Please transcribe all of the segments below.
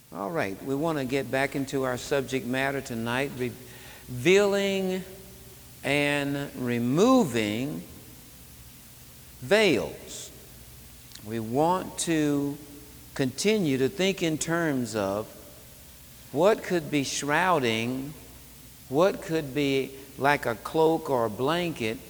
All right, we want to get back into our subject matter tonight, revealing and removing veils. We want to continue to think in terms of what could be shrouding, what could be like a cloak or a blanket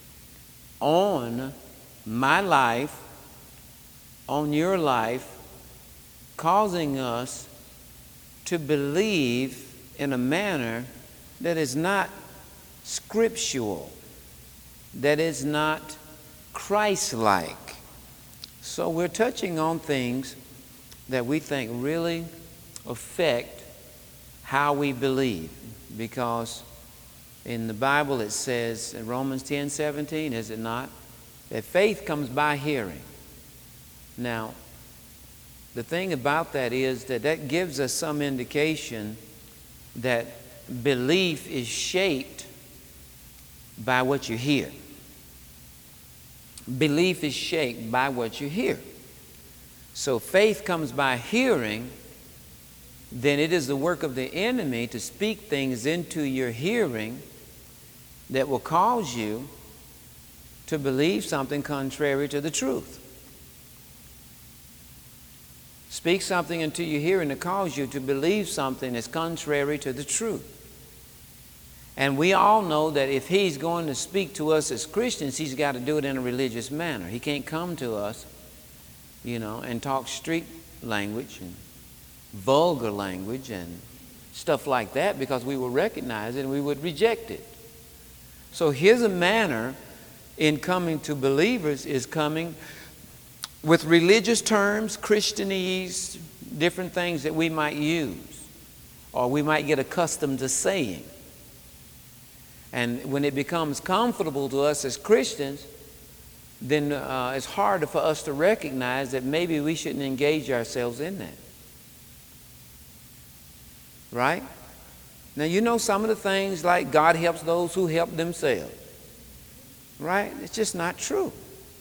on my life, on your life, causing us to believe in a manner that is not scriptural, that is not Christ-like. So we're touching on things that we think really affect how we believe, because in the Bible it says in Romans 10:17, is it not, that faith comes by hearing. Now, the thing about that is that gives us some indication that belief is shaped by what you hear. Belief is shaped by what you hear. So faith comes by hearing, then it is the work of the enemy to speak things into your hearing that will cause you to believe something contrary to the truth. Speak something into your hearing to cause you to believe something that's contrary to the truth. And we all know that if he's going to speak to us as Christians, he's got to do it in a religious manner. He can't come to us, and talk street language and vulgar language and stuff like that, because we will recognize it and we would reject it. So here's a manner in coming to believers, is coming with religious terms, Christianese, different things that we might use or we might get accustomed to saying. And when it becomes comfortable to us as Christians, then it's harder for us to recognize that maybe we shouldn't engage ourselves in that. Right? Now, some of the things like God helps those who help themselves. Right? It's just not true.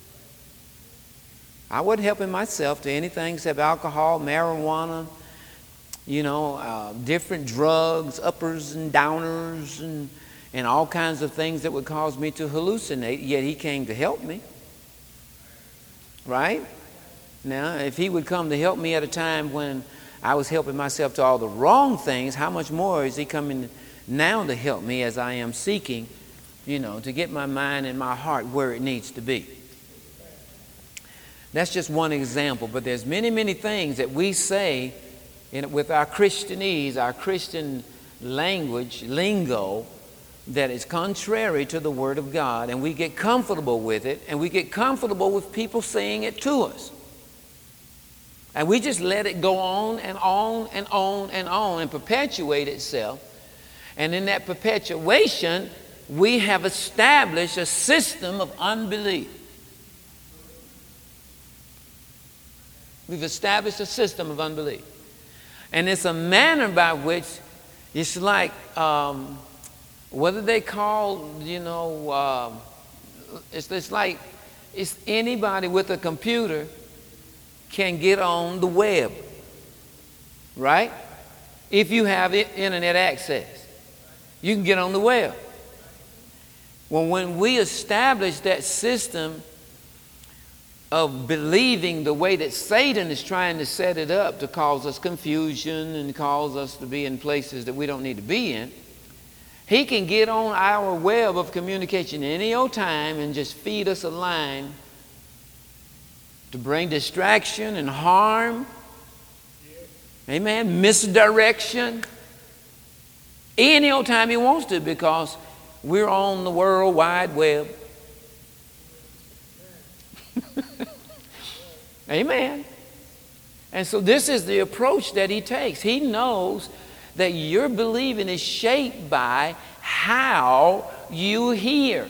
I wasn't helping myself to anything except alcohol, marijuana, different drugs, uppers and downers, and all kinds of things that would cause me to hallucinate, yet he came to help me. Right? Now, if he would come to help me at a time when I was helping myself to all the wrong things, how much more is he coming now to help me as I am seeking, to get my mind and my heart where it needs to be. That's just one example, but there's many, many things that we say with our Christianese, our Christian language, lingo, that is contrary to the Word of God, and we get comfortable with it, and we get comfortable with people saying it to us. And we just let it go on and on and on and on and perpetuate itself. And in that perpetuation, we have established a system of unbelief. We've established a system of unbelief. And it's a manner by which it's like, whether they call, it's like it's anybody with a computer can get on the web, right? If you have internet access, you can get on the web. Well, when we establish that system of believing the way that Satan is trying to set it up to cause us confusion and cause us to be in places that we don't need to be in, he can get on our web of communication any old time and just feed us a line to bring distraction and harm, amen, misdirection, any old time he wants to, because we're on the World Wide Web. Amen. And so this is the approach that he takes. He knows that your believing is shaped by how you hear.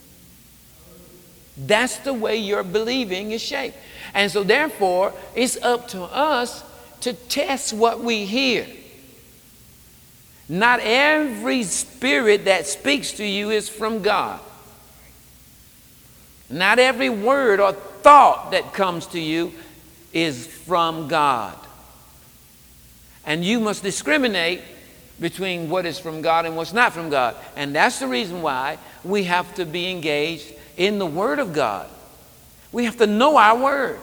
That's the way your believing is shaped. And so therefore, it's up to us to test what we hear. Not every spirit that speaks to you is from God. Not every word or thought that comes to you is from God. And you must discriminate between what is from God and what's not from God. And that's the reason why we have to be engaged in the Word of God. We have to know our Word.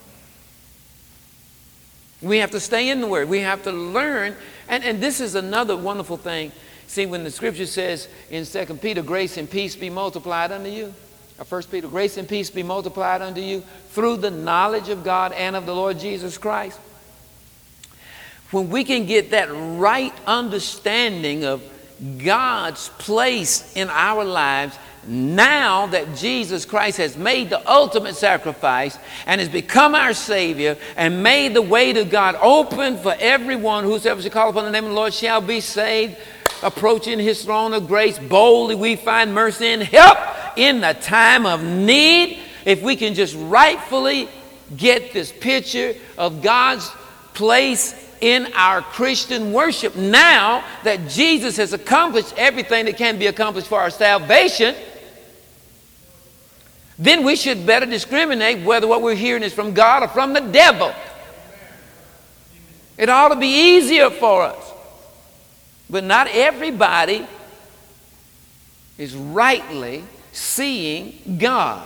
We have to stay in the Word. We have to learn. And this is another wonderful thing. See, when the Scripture says in 2 Peter, grace and peace be multiplied unto you. Or 1 Peter, grace and peace be multiplied unto you through the knowledge of God and of the Lord Jesus Christ. When we can get that right understanding of God's place in our lives, now that Jesus Christ has made the ultimate sacrifice and has become our Savior and made the way to God open for everyone, whosoever shall call upon the name of the Lord shall be saved. Approaching His throne of grace, boldly we find mercy and help in the time of need. If we can just rightfully get this picture of God's place in our Christian worship, now that Jesus has accomplished everything that can be accomplished for our salvation, then we should better discriminate whether what we're hearing is from God or from the devil. It ought to be easier for us. But not everybody is rightly seeing God.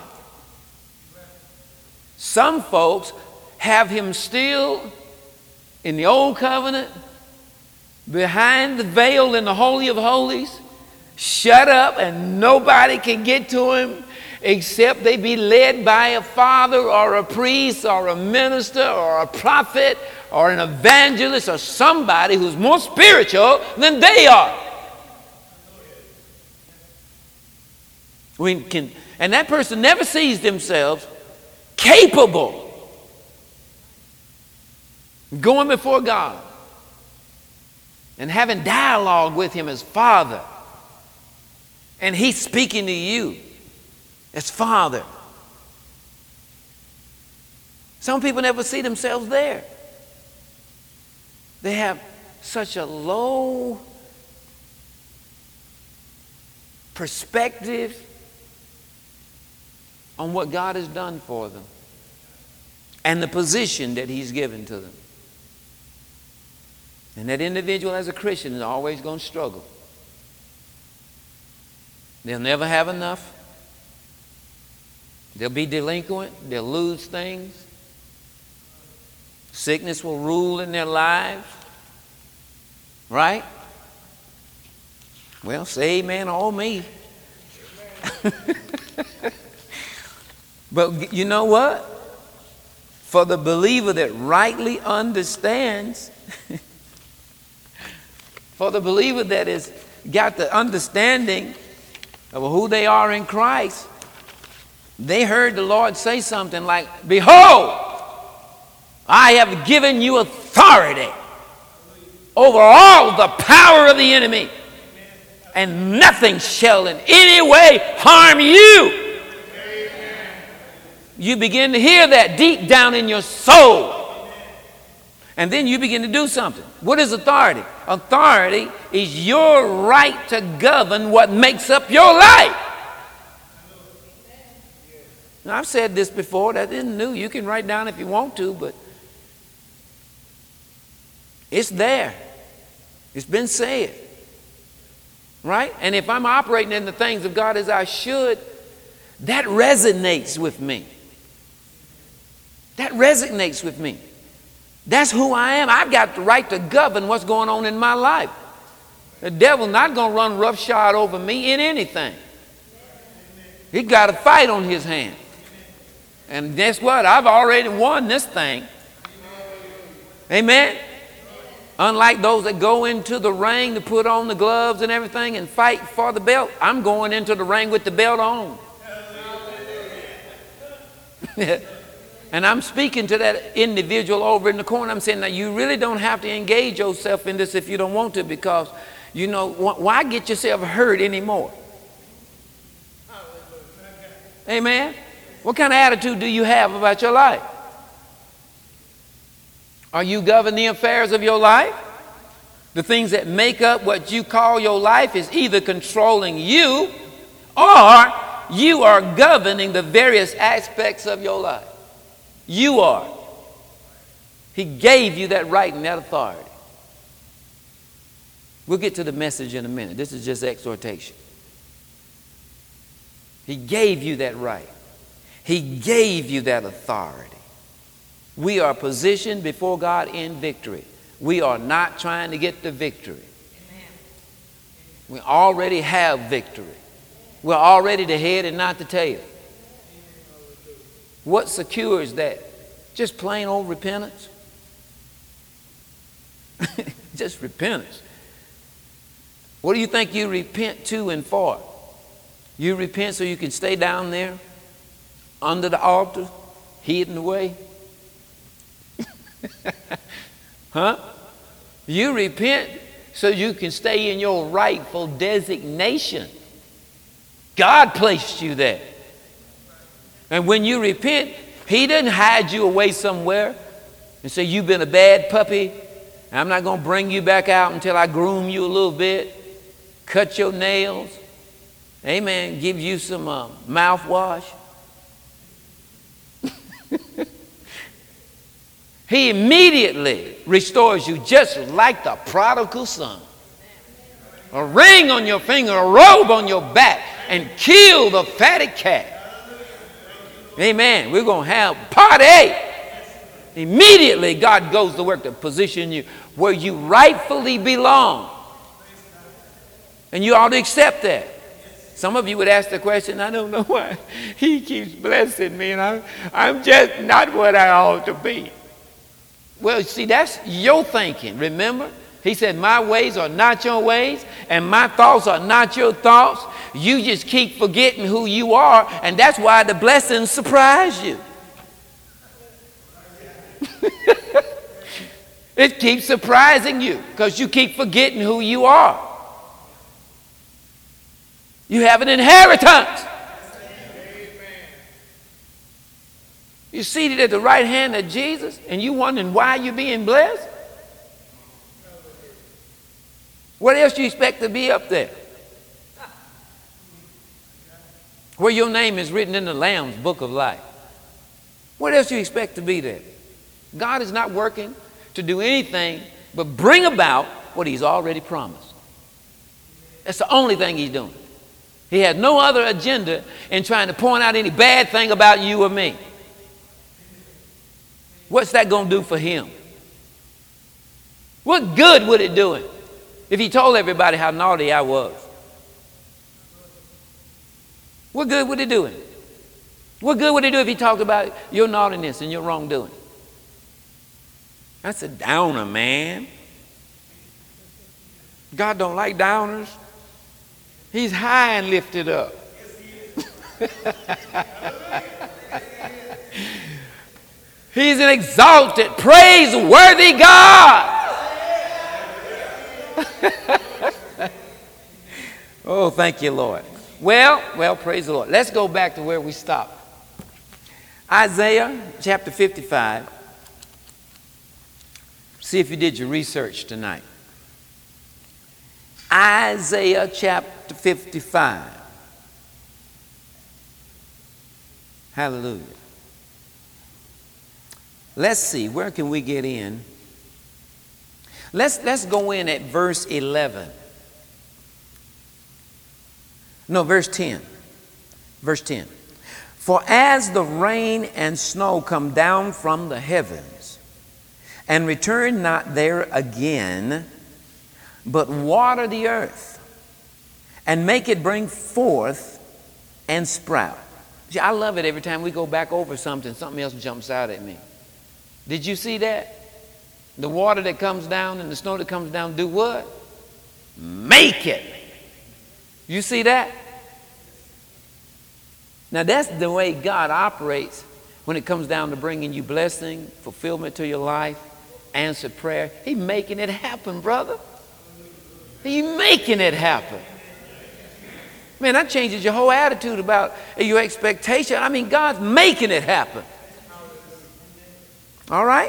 Some folks have Him still in the old covenant, behind the veil in the Holy of Holies, shut up, and nobody can get to Him except they be led by a father or a priest or a minister or a prophet or an evangelist or somebody who's more spiritual than they are. And that person never sees themselves capable of going before God and having dialogue with Him as Father, and He's speaking to you as Father. Some people never see themselves there. They have such a low perspective on what God has done for them and the position that He's given to them. And that individual as a Christian is always going to struggle. They'll never have enough. They'll be delinquent. They'll lose things. Sickness will rule in their lives. Right? Well, say amen all me. But you know what? For the believer that rightly understands, for the believer that has got the understanding of who they are in Christ, they heard the Lord say something like, behold, I have given you authority over all the power of the enemy, and nothing shall in any way harm you. You begin to hear that deep down in your soul. And then you begin to do something. What is authority? Authority is your right to govern what makes up your life. Now, I've said this before. That isn't new. You can write down if you want to, but it's there. It's been said. Right? And if I'm operating in the things of God as I should, that resonates with me. That resonates with me. That's who I am. I've got the right to govern what's going on in my life. The devil's not going to run roughshod over me in anything. He's got a fight on his hand. And guess what? I've already won this thing. Amen? Unlike those that go into the ring to put on the gloves and everything and fight for the belt, I'm going into the ring with the belt on. And I'm speaking to that individual over in the corner. I'm saying, now you really don't have to engage yourself in this if you don't want to, because, you know, why get yourself hurt anymore? Amen? What kind of attitude do you have about your life? Are you governing the affairs of your life? The things that make up what you call your life is either controlling you, or you are governing the various aspects of your life. You are. He gave you that right and that authority. We'll get to the message in a minute. This is just exhortation. He gave you that right. He gave you that authority. We are positioned before God in victory. We are not trying to get the victory. We already have victory. We're already the head and not the tail. What secures that? Just plain old repentance. Just repentance. What do you think you repent to and for? You repent so you can stay down there under the altar, hidden away? Huh? You repent so you can stay in your rightful designation. God placed you there. And when you repent, He didn't hide you away somewhere and say, you've been a bad puppy. I'm not going to bring you back out until I groom you a little bit, cut your nails, amen, give you some mouthwash. He immediately restores you just like the prodigal son. A ring on your finger, a robe on your back, and kill the fatted calf. Amen. We're going to have party. Immediately God goes to work to position you where you rightfully belong. And you ought to accept that. Some of you would ask the question, I don't know why He keeps blessing me and I'm just not what I ought to be. Well, see, that's your thinking. Remember, He said, my ways are not your ways and my thoughts are not your thoughts. You just keep forgetting who you are, and that's why the blessings surprise you. It keeps surprising you because you keep forgetting who you are. You have an inheritance. You're seated at the right hand of Jesus and you wondering why you're being blessed? What else do you expect to be up there? Where your name is written in the Lamb's book of life. What else do you expect to be there? God is not working to do anything but bring about what He's already promised. That's the only thing He's doing. He has no other agenda in trying to point out any bad thing about you or me. What's that going to do for Him? What good would it do Him if He told everybody how naughty I was? What good would it do Him? What good would it do if He talked about your naughtiness and your wrongdoing? That's a downer, man. God don't like downers. He's high and lifted up. He's an exalted, praiseworthy God. Oh, thank you, Lord. Well, praise the Lord. Let's go back to where we stopped. Isaiah chapter 55. See if you did your research tonight. Isaiah chapter 55. Hallelujah. Let's see, where can we get in? Let's go in at verse 11. No, verse 10. Verse 10. For as the rain and snow come down from the heavens, and return not there again, but water the earth, and make it bring forth and sprout. See, I love it every time we go back over something else jumps out at me. Did you see that? The water that comes down and the snow that comes down do what? Make it. You see that? Now that's the way God operates when it comes down to bringing you blessing, fulfillment to your life, answered prayer. He's making it happen, brother. He's making it happen. Man, that changes your whole attitude about your expectation. I mean, God's making it happen. All right?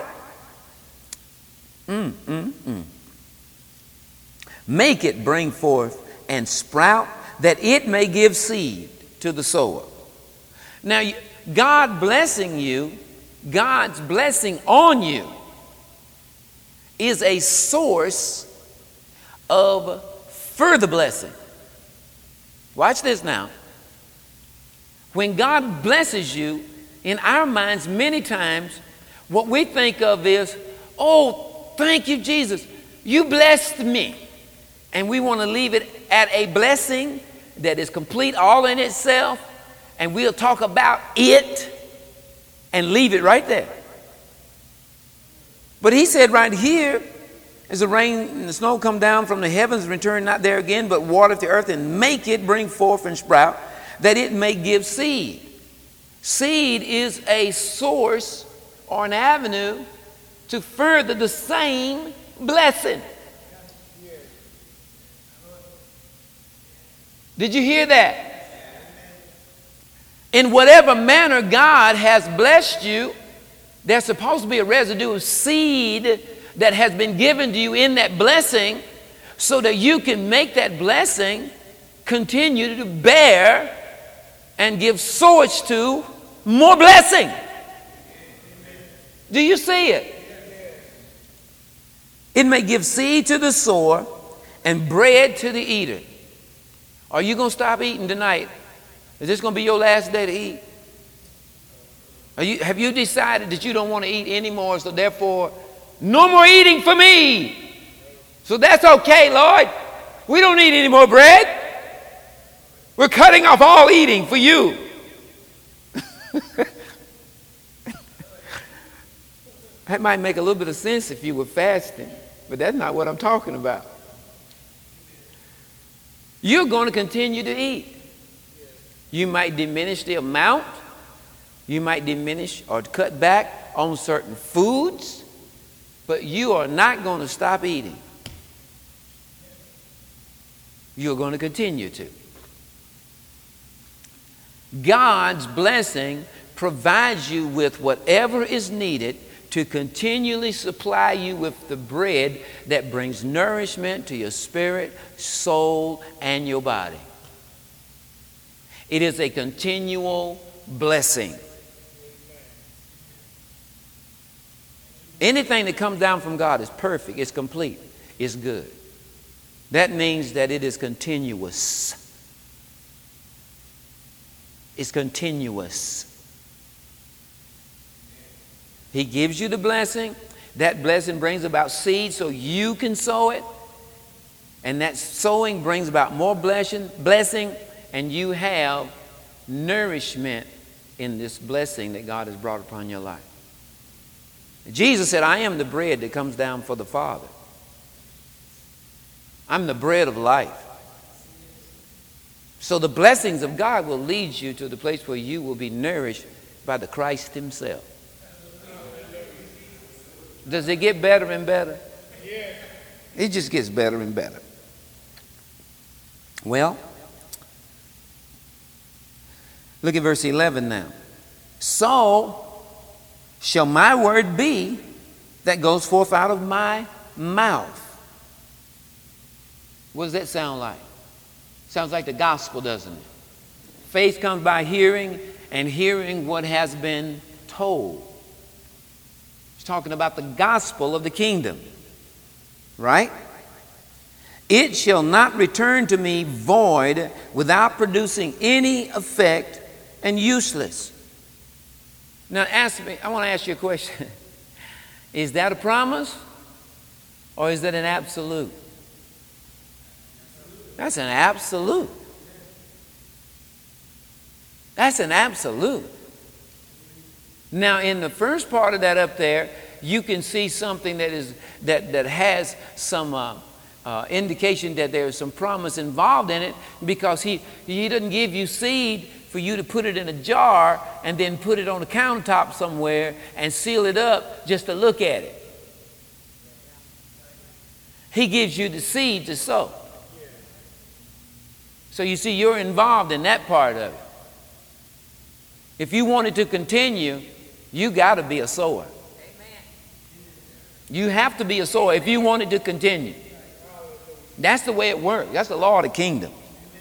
Make it bring forth and sprout, that it may give seed to the sower. Now, God blessing you, God's blessing on you is a source of further blessing. Watch this now. When God blesses you, in our minds many times, what we think of is, oh, thank you, Jesus. You blessed me. And we want to leave it at a blessing that is complete all in itself. And we'll talk about it and leave it right there. But he said right here, as the rain and the snow come down from the heavens, return not there again, but water the earth and make it bring forth and sprout, that it may give seed. Seed is a source or an avenue to further the same blessing. Did you hear that? In whatever manner God has blessed you, there's supposed to be a residue of seed that has been given to you in that blessing so that you can make that blessing continue to bear and give source to more blessing. Do you see it? It may give seed to the sower and bread to the eater. Are you going to stop eating tonight? Is this going to be your last day to eat? Have you decided that you don't want to eat anymore, so therefore, no more eating for me? So that's okay, Lord. We don't need any more bread. We're cutting off all eating for you. That might make a little bit of sense if you were fasting, but that's not what I'm talking about. You're going to continue to eat. You might diminish the amount. You might diminish or cut back on certain foods, but you are not going to stop eating. You're going to continue to. God's blessing provides you with whatever is needed to continually supply you with the bread that brings nourishment to your spirit, soul, and your body. It is a continual blessing. Anything that comes down from God is perfect, it's complete, it's good. That means that it is continuous. It's continuous. He gives you the blessing. That blessing brings about seed so you can sow it. And that sowing brings about more blessing, and you have nourishment in this blessing that God has brought upon your life. Jesus said, I am the bread that comes down for the Father. I'm the bread of life. So the blessings of God will lead you to the place where you will be nourished by the Christ himself. Does it get better and better? It just gets better and better. Well, look at verse 11 now. So shall my word be that goes forth out of my mouth. What does that sound like? Sounds like the gospel, doesn't it? Faith comes by hearing, and hearing what has been told. He's talking about the gospel of the kingdom, right? It shall not return to me void, without producing any effect, and useless. Now I want to ask you a question. Is that a promise, or is that an absolute? That's an absolute. That's an absolute. Now, in the first part of that up there, you can see something that has some indication that there is some promise involved in it, because he doesn't give you seed for you to put it in a jar and then put it on a countertop somewhere and seal it up just to look at it. He gives you the seed to sow. So you see, you're involved in that part of it. If you want it to continue, you got to be a sower. You have to be a sower if you want it to continue. That's the way it works. That's the law of the kingdom.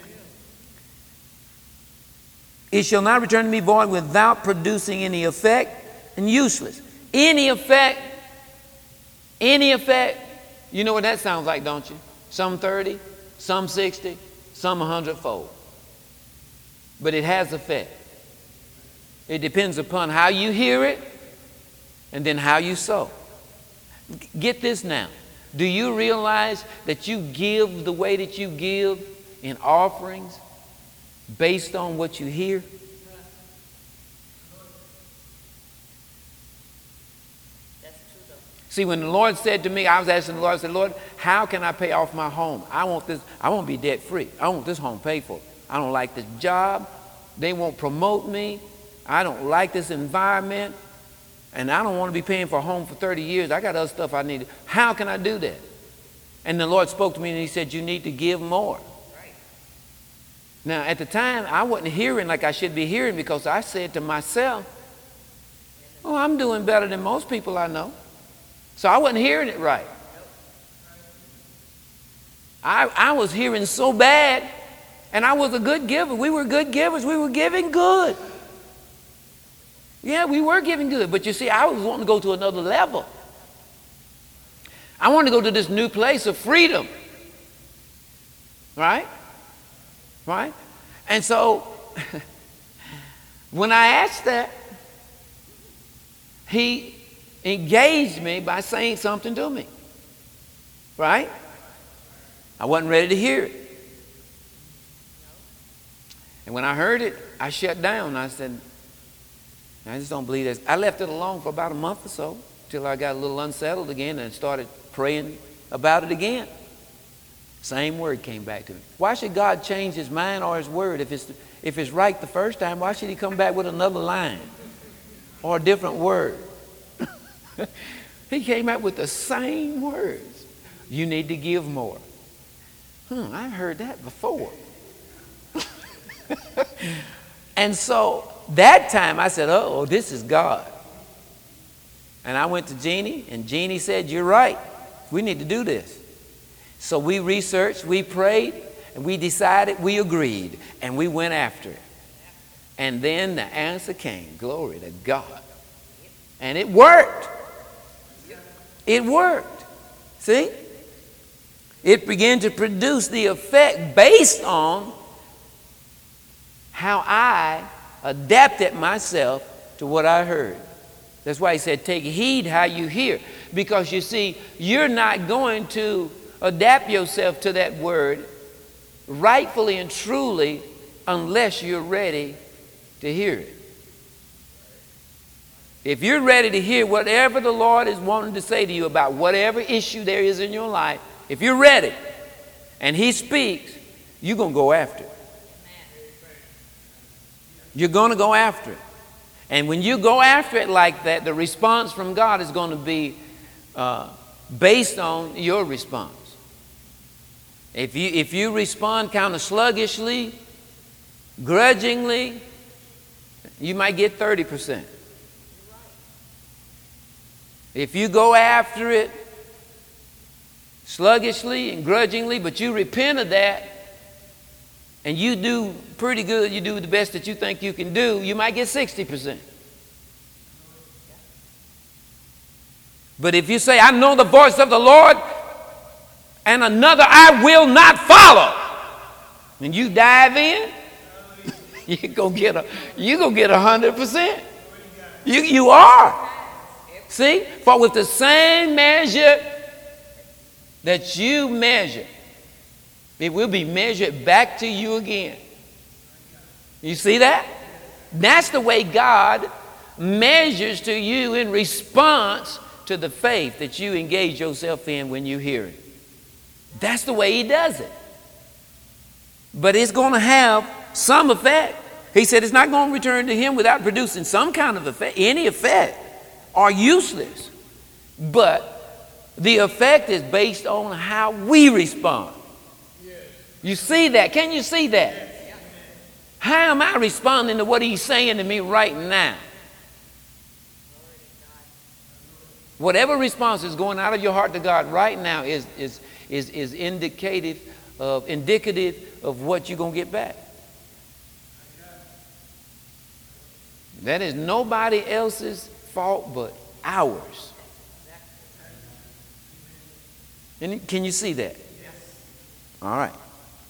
It shall not return to me void, without producing any effect, and useless. Any effect. You know what that sounds like, don't you? some 30, some 60, some 100-fold. But it has effect. It depends upon how you hear it and then how you sow. Get this now. Do you realize that you give the way that you give in offerings based on what you hear? See, when the Lord said to me, I was asking the Lord, I said, Lord, how can I pay off my home? I want to be debt free. I want this home paid for. I don't like this job. They won't promote me. I don't like this environment. And I don't want to be paying for a home for 30 years. I got other stuff I need. How can I do that? And the Lord spoke to me and he said, you need to give more. Right. Now, at the time, I wasn't hearing like I should be hearing because I said to myself, oh, I'm doing better than most people I know. So I wasn't hearing it right. I was hearing so bad, and I was a good giver. We were good givers. We were giving good. Yeah, we were giving good. But you see, I was wanting to go to another level. I wanted to go to this new place of freedom. Right? Right? And so, when I asked that, he engaged me by saying something to me. Right? I wasn't ready to hear it. And when I heard it, I shut down. I said, I just don't believe this. I left it alone for about a month or so till I got a little unsettled again and started praying about it again. Same word came back to me. Why should God change his mind or his word? If it's right the first time, why should he come back with another line or a different word? He came out with the same words. You need to give more. I've heard that before. And so that time I said, oh, this is God. And I went to Jeannie, and Jeannie said, you're right. We need to do this. So we researched, we prayed, and we decided, we agreed, and we went after it. And then the answer came. Glory to God. And it worked. It worked. See? It began to produce the effect based on how I adapted myself to what I heard. That's why he said, take heed how you hear. Because you see, you're not going to adapt yourself to that word rightfully and truly unless you're ready to hear it. If you're ready to hear whatever the Lord is wanting to say to you about whatever issue there is in your life, if you're ready and he speaks, you're going to go after it. You're going to go after it. And when you go after it like that, the response from God is going to be based on your response. If you respond kind of sluggishly, grudgingly, you might get 30%. If you go after it sluggishly and grudgingly, but you repent of that, and you do pretty good, you do the best that you think you can do, you might get 60%. But if you say, I know the voice of the Lord, and another I will not follow, and you dive in, you're going to get 100%. You are. See? For with the same measure that you measure, it will be measured back to you again. You see that? That's the way God measures to you in response to the faith that you engage yourself in when you hear it. That's the way he does it. But it's going to have some effect. He said it's not going to return to him without producing some kind of effect. Any effect are useless. But the effect is based on how we respond. You see that? Can you see that? How am I responding to what he's saying to me right now? Whatever response is going out of your heart to God right now is indicative of what you're going to get back. That is nobody else's fault but ours. And can you see that? All right.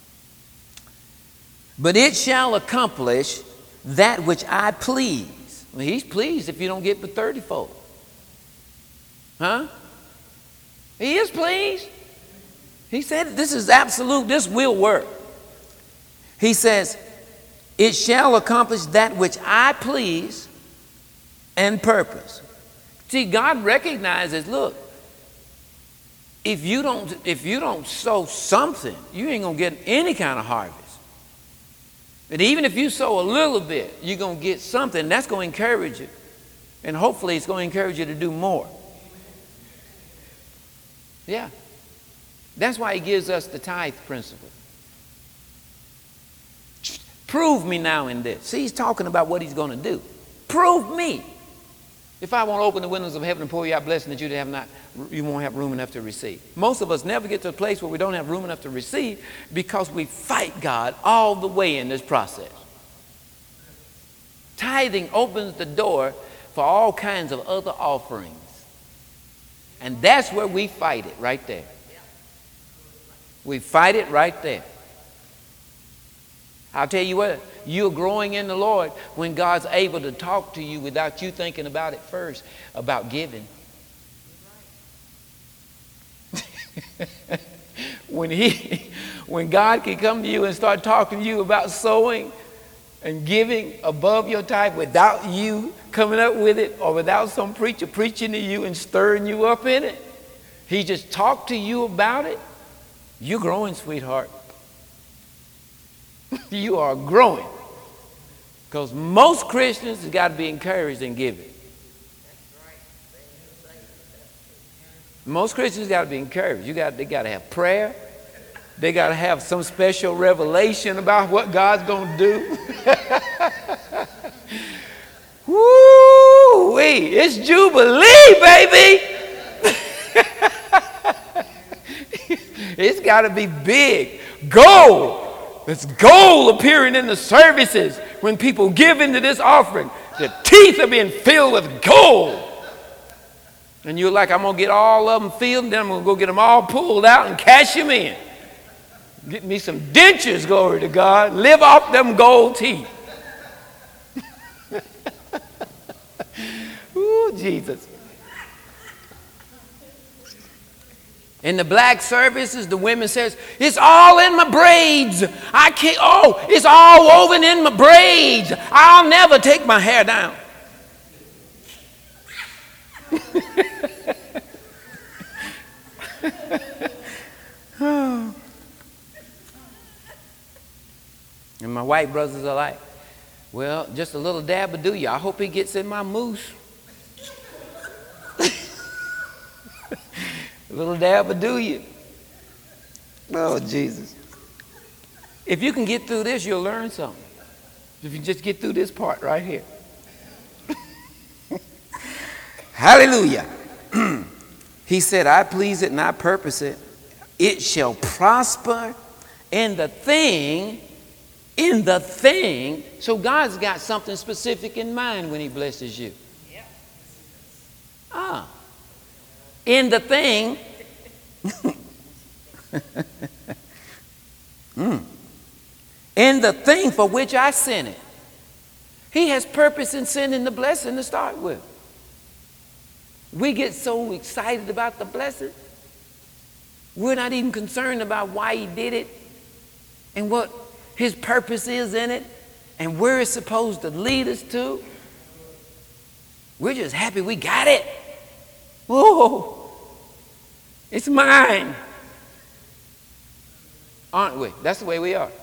But it shall accomplish that which I please. Well, he's pleased if you don't get the 30-fold. Huh? He is pleased. He said this is absolute. This will work. He says, it shall accomplish that which I please and purpose. See, God recognizes, look, if you don't sow something, you ain't gonna get any kind of harvest. But even if you sow a little bit, you're gonna get something that's gonna encourage you. And hopefully it's gonna encourage you to do more. Yeah. That's why he gives us the tithe principle. Prove me now in this. See, he's talking about what he's going to do. Prove me. If I won't open the windows of heaven and pour you out blessing that you won't have room enough to receive. Most of us never get to a place where we don't have room enough to receive because we fight God all the way in this process. Tithing opens the door for all kinds of other offerings. And that's where we fight it, right there. We fight it right there. I'll tell you what, you're growing in the Lord when God's able to talk to you without you thinking about it first, about giving. When God can come to you and start talking to you about sowing and giving above your tithe without you coming up with it or without some preacher preaching to you and stirring you up in it, he just talked to you about it. You're growing, sweetheart. You are growing. Because most Christians have got to be encouraged in giving. Most Christians got to be encouraged. They got to have prayer. They got to have some special revelation about what God's going to do. Woo-wee, it's Jubilee, baby. It's got to be big. Gold. It's gold appearing in the services when people give into this offering. The teeth are being filled with gold. And you're like, I'm going to get all of them filled, and then I'm going to go get them all pulled out and cash them in. Get me some dentures, glory to God. Live off them gold teeth. Ooh, Jesus. In the black services, the women says, it's all in my braids. I can't, it's all woven in my braids. I'll never take my hair down. And my white brothers are like, well, just a little dab will do you. I hope he gets in my mousse. A little dab will do you. Oh, Jesus. If you can get through this, you'll learn something. If you just get through this part right here. Hallelujah. He said, I please it and I purpose it. It shall prosper in the thing. So God's got something specific in mind when he blesses you. In the thing. In the thing for which I sent it. He has purpose in sending the blessing to start with. We get so excited about the blessing. We're not even concerned about why he did it and what his purpose is in it and where it's supposed to lead us to. We're just happy we got it. Whoa, it's mine. Aren't we? That's the way we are.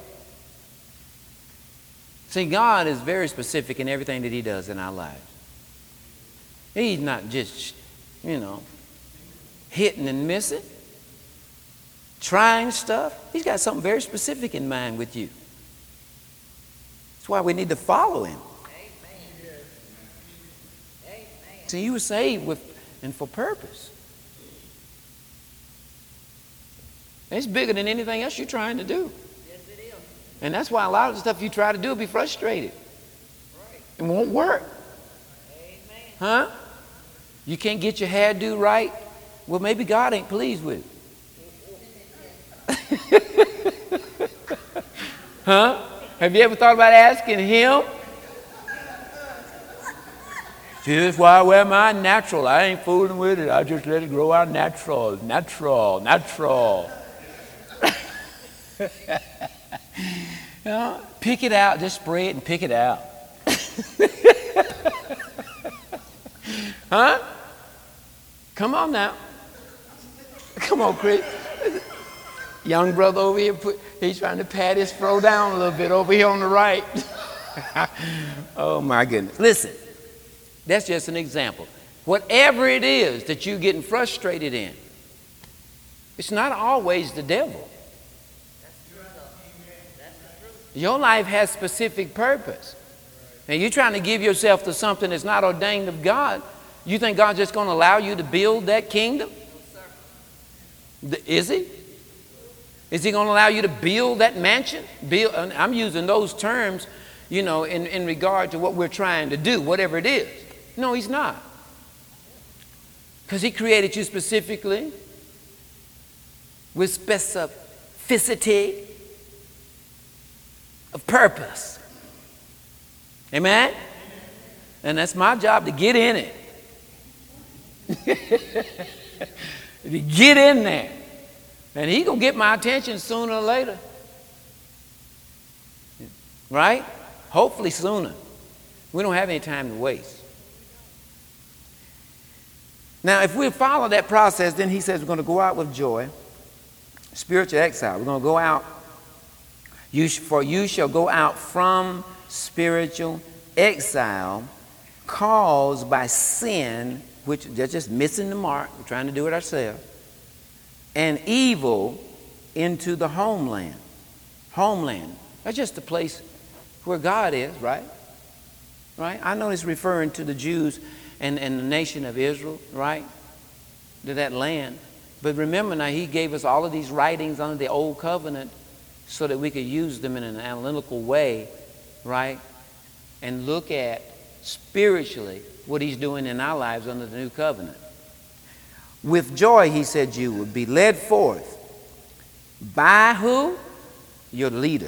See, God is very specific in everything that he does in our lives. He's not just, hitting and missing, trying stuff. He's got something very specific in mind with you. That's why we need to follow him. Amen. Amen. See, you were saved and for purpose. It's bigger than anything else you're trying to do. Yes, it is. And that's why a lot of the stuff you try to do will be frustrated. Right. It won't work. Amen. Huh? You can't get your hairdo right? Well, maybe God ain't pleased with it. Huh? Have you ever thought about asking him? See, that's why I wear mine natural. I ain't fooling with it. I just let it grow out natural. You know, pick it out. Just spray it and pick it out. Huh? Come on now. Come on, Chris. Young brother over here, he's trying to pat his fro down a little bit over here on the right. Oh, my goodness. Listen, that's just an example. Whatever it is that you're getting frustrated in, it's not always the devil. Your life has specific purpose. And you're trying to give yourself to something that's not ordained of God. You think God's just going to allow you to build that kingdom? Is he? Is he going to allow you to build that mansion? I'm using those terms, you know, in regard to what we're trying to do, whatever it is. No, he's not. Because he created you specifically with specificity of purpose. Amen? And that's my job, to get in it. To get in there. And he's going to get my attention sooner or later. Right? Hopefully sooner. We don't have any time to waste. Now, if we follow that process, then he says we're going to go out with joy. Spiritual exile. We're going to go out. For you shall go out from spiritual exile caused by sin, which they're just missing the mark. We're trying to do it ourselves. And evil into the homeland. Homeland. That's just the place where God is, right? Right? I know it's referring to the Jews and the nation of Israel, right? To that land. But remember now, he gave us all of these writings under the old covenant so that we could use them in an analytical way, right? And look at spiritually what he's doing in our lives under the new covenant. With joy, he said, you would be led forth by who? Your leader.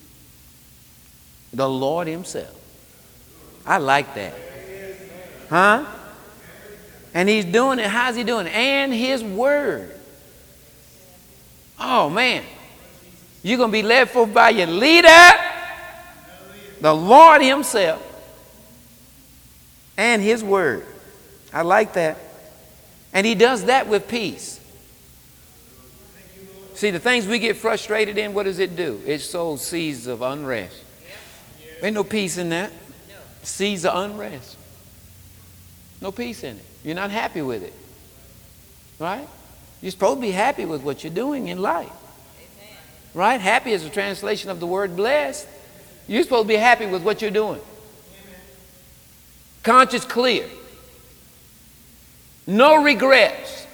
The Lord himself. I like that. Huh? And he's doing it. How's he doing it? And his word. Oh, man. You're going to be led forth by your leader, the Lord himself, and his word. I like that. And he does that with peace. See, the things we get frustrated in, what does it do? It sows seeds of unrest. Ain't no peace in that. Seeds of unrest. No peace in it. You're not happy with it. Right? You're supposed to be happy with what you're doing in life. Right? Happy is a translation of the word blessed. You're supposed to be happy with what you're doing. Conscience clear. No regrets.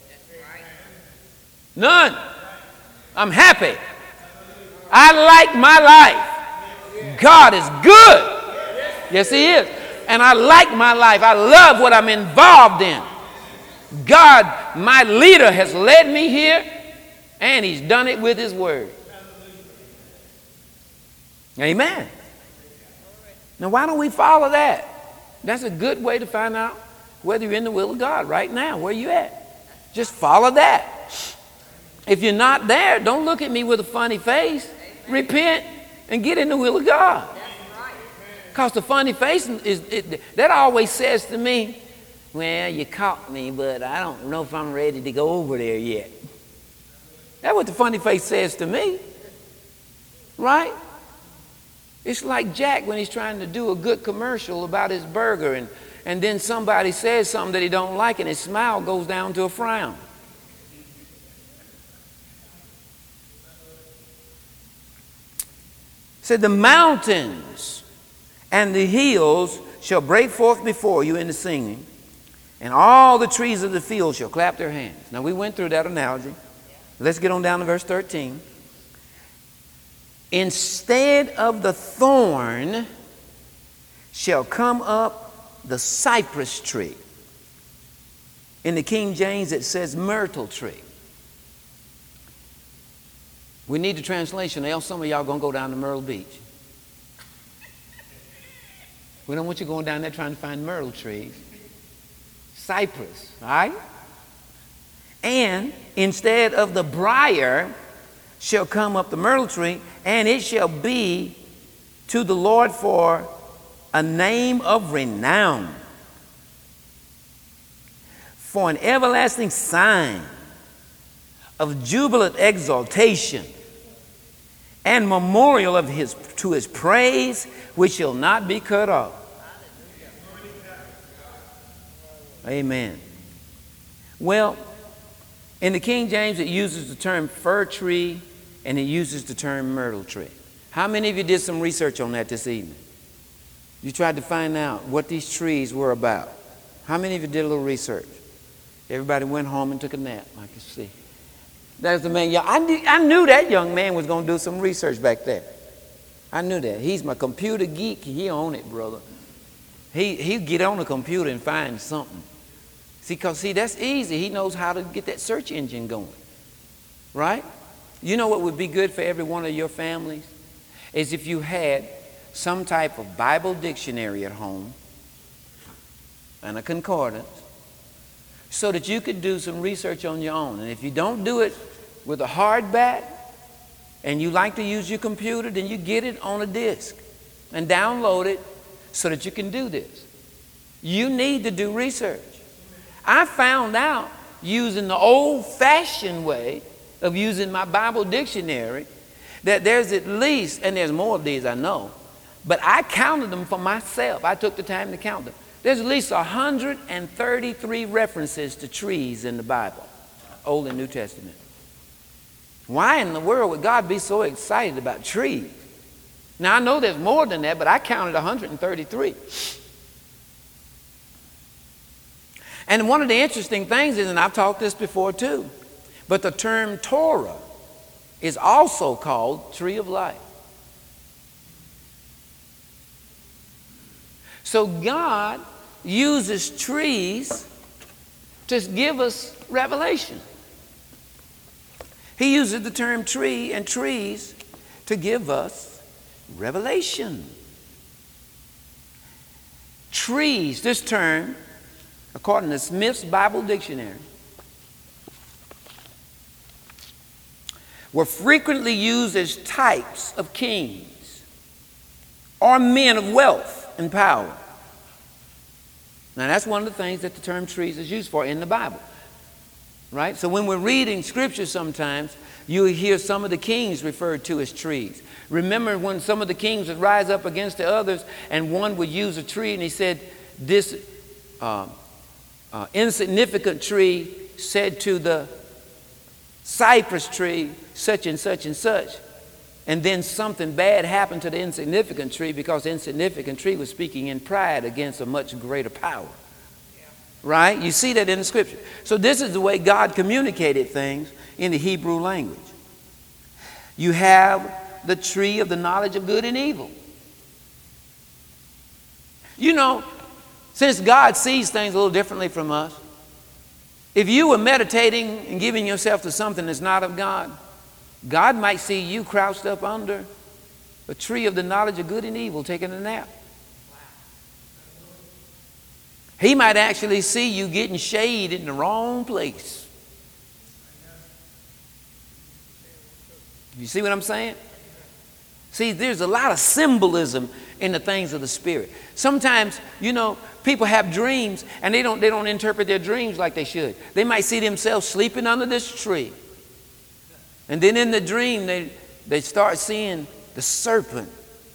None. I'm happy. I like my life. God is good. Yes, he is. And I like my life. I love what I'm involved in. God, my leader, has led me here, and he's done it with his word. Amen. Now, why don't we follow that? That's a good way to find out whether you're in the will of God right now. Where you at? Just follow that. If you're not there, don't look at me with a funny face. Repent and get in the will of God. Because the funny face, that always says to me, well, you caught me, but I don't know if I'm ready to go over there yet. That's what the funny face says to me. Right? It's like Jack when he's trying to do a good commercial about his burger, and then somebody says something that he don't like, and his smile goes down to a frown. Said the mountains and the hills shall break forth before you in the singing, and all the trees of the field shall clap their hands. Now, we went through that analogy. Let's get on down to verse 13. Instead of the thorn shall come up the cypress tree. In the King James, it says myrtle tree. We need the translation, or else some of y'all going to go down to Myrtle Beach. We don't want you going down there trying to find myrtle trees. Cypress, all right? And instead of the briar shall come up the myrtle tree, and it shall be to the Lord for a name of renown, for an everlasting sign of jubilant exaltation, and memorial of to his praise, which shall not be cut off. Amen. Well, in the King James, it uses the term fir tree and it uses the term myrtle tree. How many of you did some research on that this evening? You tried to find out what these trees were about. How many of you did a little research? Everybody went home and took a nap, I can see. That's the man. I knew that young man was going to do some research back there. I knew that. He's my computer geek. He on it, brother. He'll get on the computer and find something. Because that's easy. He knows how to get that search engine going. Right? You know what would be good for every one of your families? Is if you had some type of Bible dictionary at home and a concordance so that you could do some research on your own. And if you don't do it with a hardback and you like to use your computer, then you get it on a disk and download it so that you can do this. You need to do research. I found out using the old-fashioned way of using my Bible dictionary that there's at least, and there's more of these I know, but I counted them for myself. I took the time to count them. There's at least 133 references to trees in the Bible, Old and New Testament. Why in the world would God be so excited about trees? Now, I know there's more than that, but I counted 133. And one of the interesting things is, and I've talked this before too, but the term Torah is also called tree of life. So God uses trees to give us revelation. He uses the term tree and trees to give us revelation. Trees, this term, according to Smith's Bible Dictionary, were frequently used as types of kings or men of wealth and power. Now, that's one of the things that the term trees is used for in the Bible, right? So when we're reading scripture sometimes, you'll hear some of the kings referred to as trees. Remember when some of the kings would rise up against the others and one would use a tree and he said, this insignificant tree said to the cypress tree, such and such and such. And then something bad happened to the insignificant tree because the insignificant tree was speaking in pride against a much greater power. Right? You see that in the scripture. So this is the way God communicated things in the Hebrew language. You have the tree of the knowledge of good and evil. You know, since God sees things a little differently from us, if you were meditating and giving yourself to something that's not of God, God might see you crouched up under a tree of the knowledge of good and evil taking a nap. He might actually see you getting shade in the wrong place. You see what I'm saying? See, there's a lot of symbolism in the things of the Spirit. Sometimes, you know, people have dreams and they don't interpret their dreams like they should. They might see themselves sleeping under this tree. And then in the dream, they start seeing the serpent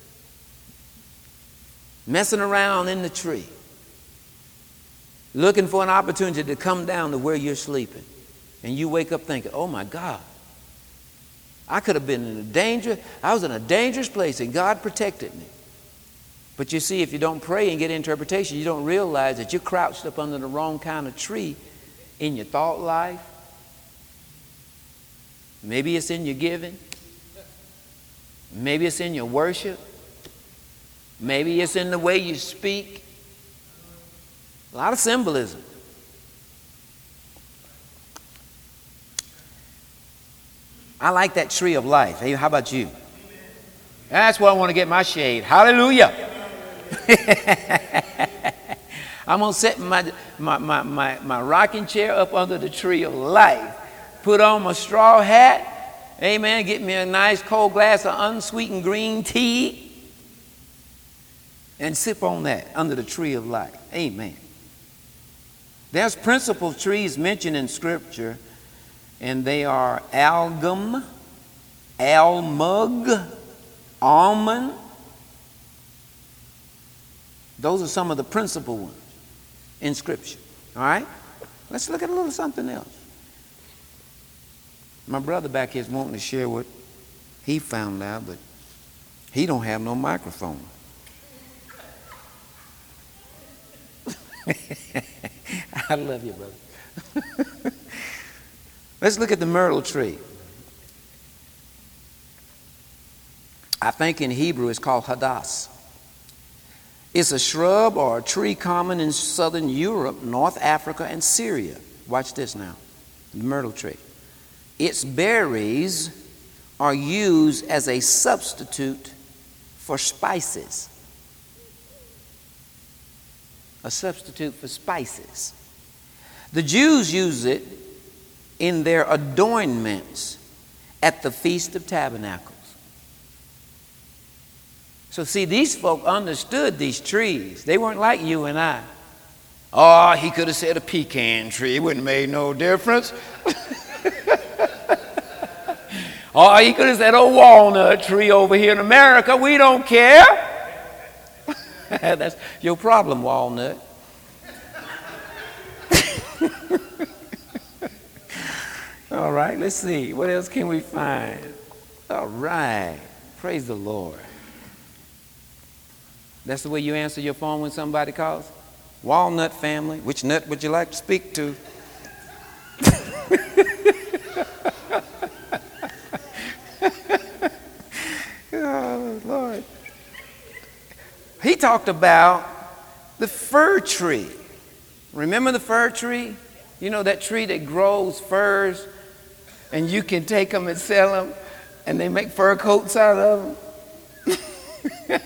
messing around in the tree, looking for an opportunity to come down to where you're sleeping. And you wake up thinking, oh my God, I could have been I was in a dangerous place and God protected me. But you see, if you don't pray and get interpretation, you don't realize that you're crouched up under the wrong kind of tree in your thought life. Maybe it's in your giving. Maybe it's in your worship. Maybe it's in the way you speak. A lot of symbolism. I like that tree of life. Hey, how about you? That's where I want to get my shade. Hallelujah. I'm going to set my rocking chair up under the tree of life. Put on my straw hat. Amen. Get me a nice cold glass of unsweetened green tea. And sip on that under the tree of life. Amen. There's principal trees mentioned in Scripture, and they are algum, almug, almond. Those are some of the principal ones in Scripture. All right? Let's look at a little something else. My brother back here is wanting to share what he found out, but he don't have no microphone. I love you, brother. Let's look at the myrtle tree. I think in Hebrew it's called hadass. It's a shrub or a tree common in southern Europe, North Africa, and Syria. Watch this now. The myrtle tree. Its berries are used as a substitute for spices. A substitute for spices. The Jews use it in their adornments at the Feast of Tabernacles. So see, these folk understood these trees. They weren't like you and I. Oh, he could have said a pecan tree. It wouldn't have made no difference. Oh, he could have said a walnut tree over here in America. We don't care. That's your problem, walnut. All right, let's see. What else can we find? All right. Praise the Lord. That's the way you answer your phone when somebody calls? Walnut family. Which nut would you like to speak to? Oh, Lord. He talked about the fir tree. Remember the fir tree? You know that tree that grows firs, and you can take them and sell them, and they make fur coats out of them?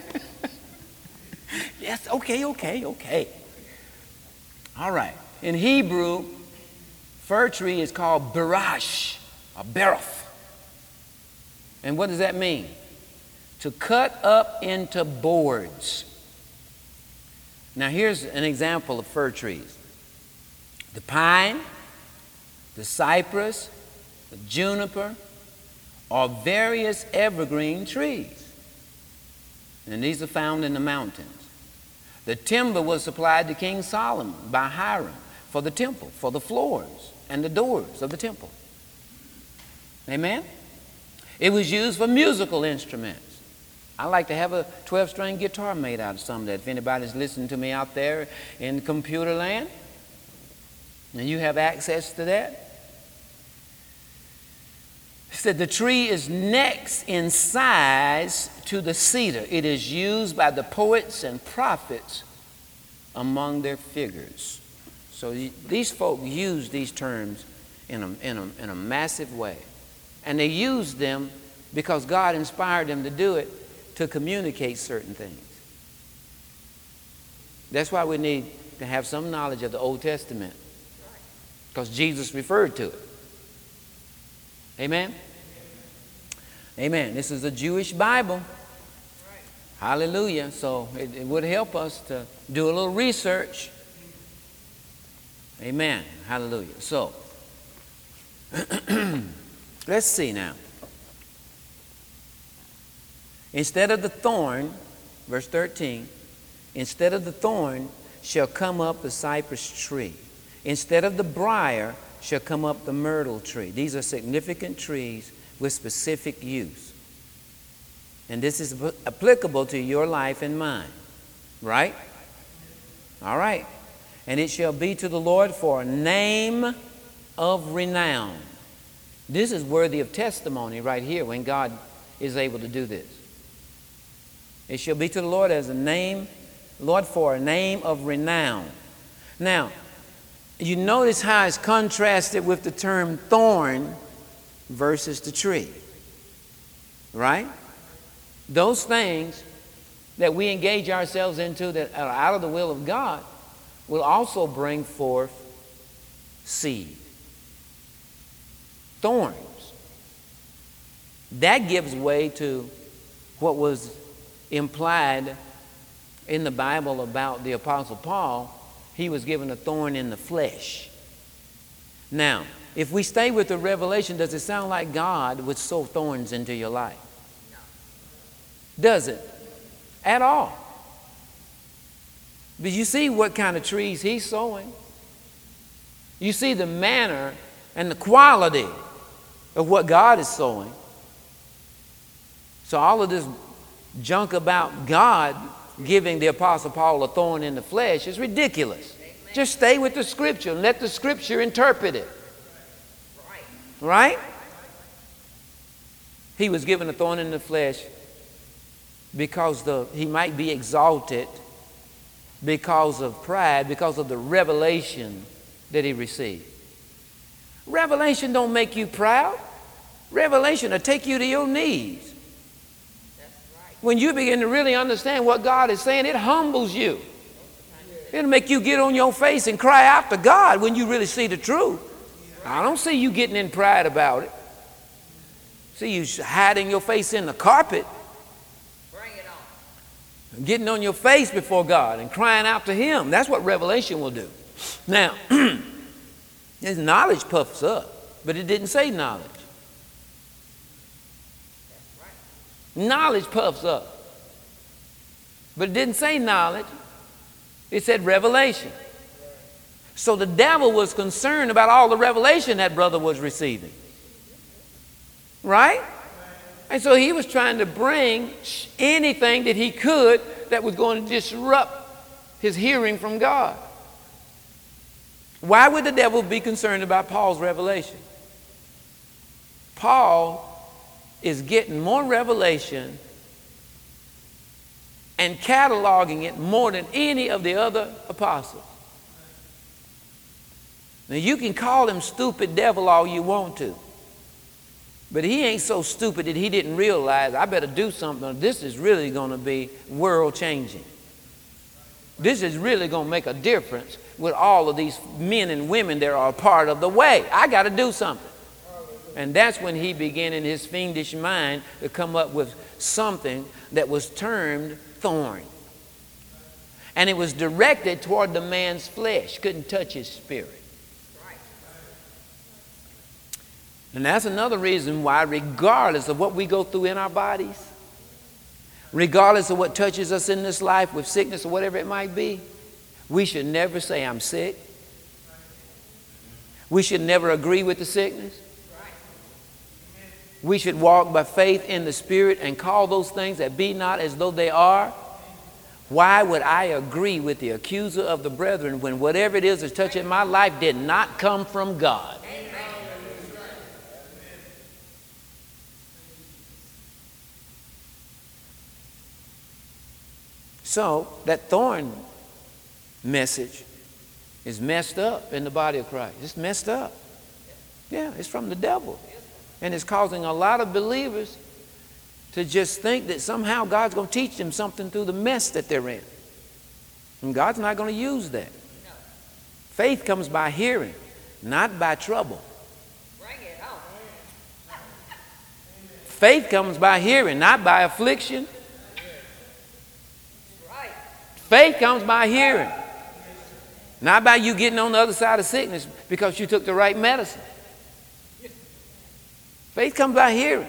Yes, okay. All right. In Hebrew, fir tree is called barash, or beroth. And what does that mean? To cut up into boards. Now here's an example of fir trees. The pine, the cypress, the juniper, are various evergreen trees. And these are found in the mountains. The timber was supplied to King Solomon by Hiram for the temple, for the floors and the doors of the temple. Amen? It was used for musical instruments. I like to have a 12-string guitar made out of some of that. If anybody's listening to me out there in computer land, and you have access to that. He said the tree is next in size to the cedar. It is used by the poets and prophets among their figures. So these folk use these terms in a massive way. And they use them because God inspired them to do it to communicate certain things. That's why we need to have some knowledge of the Old Testament, because Jesus referred to it. Amen? Amen. This is a Jewish Bible. Hallelujah. So it would help us to do a little research. Amen. Hallelujah. So, let's see now. Instead of the thorn, verse 13, instead of the thorn shall come up the cypress tree. Instead of the briar shall come up the myrtle tree. These are significant trees with specific use. And this is applicable to your life and mine. Right? All right. And it shall be to the Lord for a name of renown. This is worthy of testimony right here when God is able to do this. It shall be to the Lord as a name, Lord, for a name of renown. Now, you notice how it's contrasted with the term thorn versus the tree. Right? Those things that we engage ourselves into that are out of the will of God will also bring forth seed. Thorns. That gives way to what was implied in the Bible about the Apostle Paul. He was given a thorn in the flesh. Now, if we stay with the revelation, does it sound like God would sow thorns into your life? Does it? At all. But you see what kind of trees he's sowing. You see the manner and the quality of what God is sowing. So all of this junk about God giving the Apostle Paul a thorn in the flesh is ridiculous. Amen. Just stay with the Scripture and let the Scripture interpret it. Right? He was given a thorn in the flesh because he might be exalted because of pride, because of the revelation that he received. Revelation don't make you proud. Revelation will take you to your knees. When you begin to really understand what God is saying, it humbles you. It'll make you get on your face and cry out to God when you really see the truth. I don't see you getting in pride about it. See you hiding your face in the carpet. Bring it on. Getting on your face before God and crying out to Him. That's what revelation will do. Now, His knowledge puffs up, but it didn't say knowledge. Knowledge puffs up. But it didn't say knowledge. It said revelation. So the devil was concerned about all the revelation that brother was receiving. Right? And so he was trying to bring anything that he could that was going to disrupt his hearing from God. Why would the devil be concerned about Paul's revelation? Paul is getting more revelation and cataloging it more than any of the other apostles. Now you can call him stupid devil all you want to, but he ain't so stupid that he didn't realize I better do something. This is really going to be world changing. This is really going to make a difference with all of these men and women that are a part of the way. I got to do something. And that's when he began in his fiendish mind to come up with something that was termed thorn. And it was directed toward the man's flesh, couldn't touch his spirit. And that's another reason why, regardless of what we go through in our bodies, regardless of what touches us in this life with sickness or whatever it might be, we should never say, I'm sick. We should never agree with the sickness. We should walk by faith in the Spirit and call those things that be not as though they are. Why would I agree with the accuser of the brethren when whatever it is that's touching my life did not come from God? So that thorn message is messed up in the body of Christ. It's messed up. Yeah, it's from the devil. And it's causing a lot of believers to just think that somehow God's going to teach them something through the mess that they're in. And God's not going to use that. Faith comes by hearing, not by trouble. Faith comes by hearing, not by affliction. Faith comes by hearing, not by you getting on the other side of sickness because you took the right medicine. Faith comes by hearing.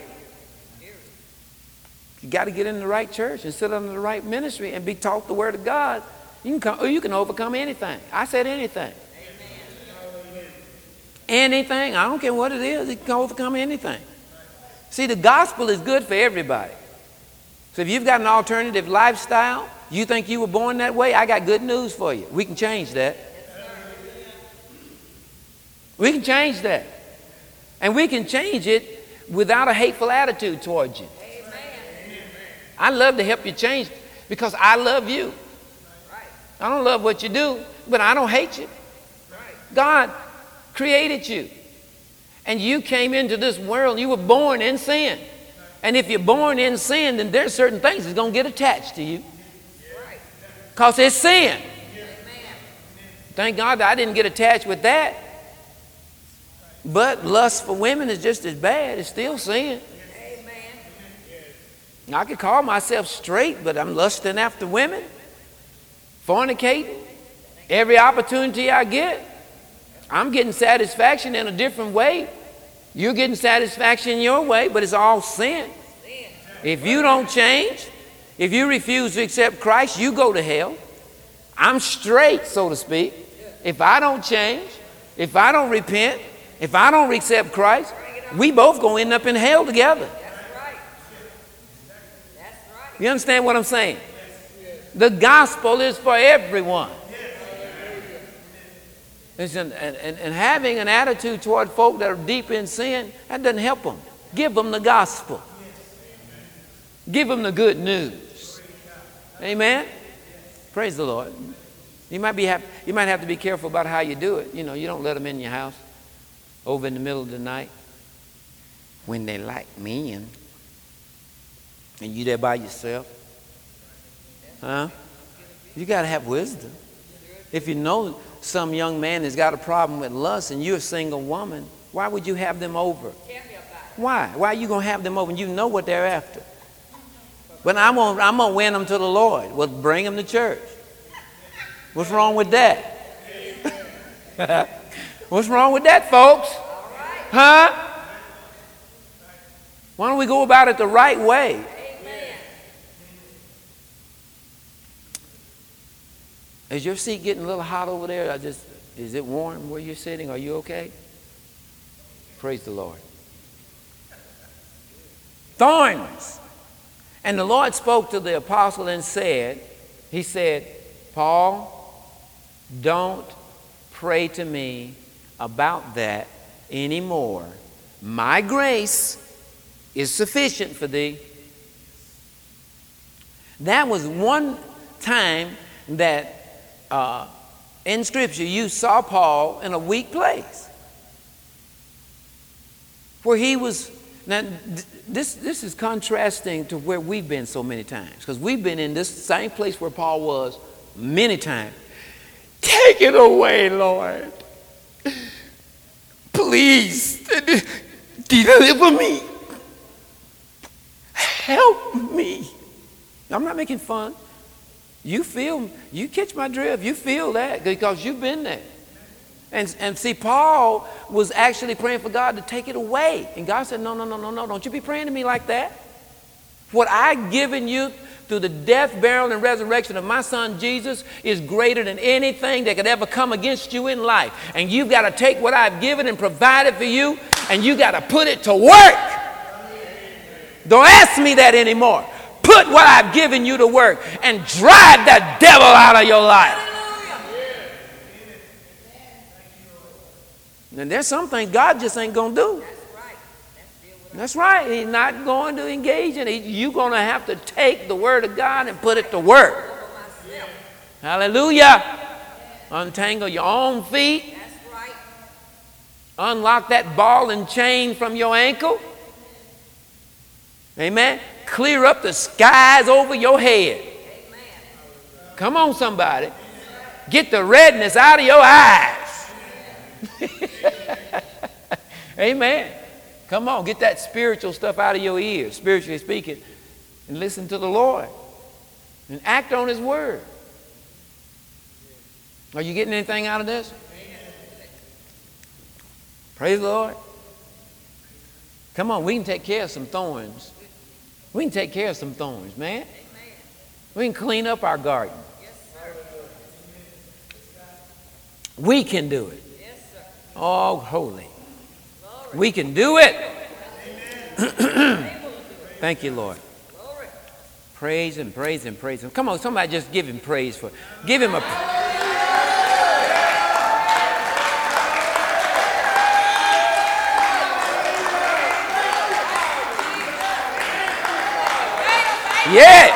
You got to get in the right church and sit under the right ministry and be taught the Word of God. You can overcome anything. I said anything. Amen. Anything. I don't care what it is. You can overcome anything. See, the gospel is good for everybody. So if you've got an alternative lifestyle, you think you were born that way, I got good news for you. We can change that. We can change that. And we can change it without a hateful attitude towards you. Amen. I love to help you change because I love you. I don't love what you do, but I don't hate you. God created you. And you came into this world, you were born in sin. And if you're born in sin, then there's certain things that's going to get attached to you. Because it's sin. Thank God that I didn't get attached with that. But lust for women is just as bad. It's still sin. I could call myself straight, but I'm lusting after women, fornicating. Every opportunity I get, I'm getting satisfaction in a different way. You're getting satisfaction in your way, but it's all sin. If you don't change, if you refuse to accept Christ, you go to hell. I'm straight, so to speak. If I don't change, if I don't repent, if I don't accept Christ, we both going to end up in hell together. You understand what I'm saying? The gospel is for everyone. And having an attitude toward folk that are deep in sin, that doesn't help them. Give them the gospel. Give them the good news. Amen? Praise the Lord. You might have to be careful about how you do it. You know, you don't let them in your house over in the middle of the night when they like men and you there by yourself. Huh? You got to have wisdom. If you know some young man has got a problem with lust and you're a single woman, why would you have them over? Why? Why are you going to have them over and you know what they're after? But I'm going to win them to the Lord. Well, bring them to church. What's wrong with that? What's wrong with that, folks? Huh? Why don't we go about it the right way? Is your seat getting a little hot over there? Is it warm where you're sitting? Are you okay? Praise the Lord. Thorns. And the Lord spoke to the apostle and said, he said, Paul, don't pray to me about that anymore. My grace is sufficient for thee. That was one time that in Scripture you saw Paul in a weak place. Where he was, now this is contrasting to where we've been so many times. Because we've been in this same place where Paul was many times. Take it away, Lord. Please, deliver me. Help me. I'm not making fun. You catch my drift. You feel that because you've been there. And see, Paul was actually praying for God to take it away. And God said, no, don't you be praying to me like that. What I've given you through the death, burial, and resurrection of my son Jesus is greater than anything that could ever come against you in life. And you've got to take what I've given and provided for you, and you got to put it to work. Don't ask me that anymore. Put what I've given you to work and drive that devil out of your life. And there's some things God just ain't going to do. That's right. He's not going to engage in it. You're going to have to take the word of God and put it to work. Hallelujah. Untangle your own feet. Unlock that ball and chain from your ankle. Amen. Clear up the skies over your head. Come on, somebody. Get the redness out of your eyes. Amen. Come on, get that spiritual stuff out of your ears, spiritually speaking, and listen to the Lord and act on His word. Are you getting anything out of this? Praise the Lord. Come on, we can take care of some thorns. We can take care of some thorns, man. We can clean up our garden. We can do it. Oh, holy. We can do it. Thank you, Lord. Praise Him, praise Him, praise Him. Come on, somebody just give Him praise for. Give Him a. Yeah.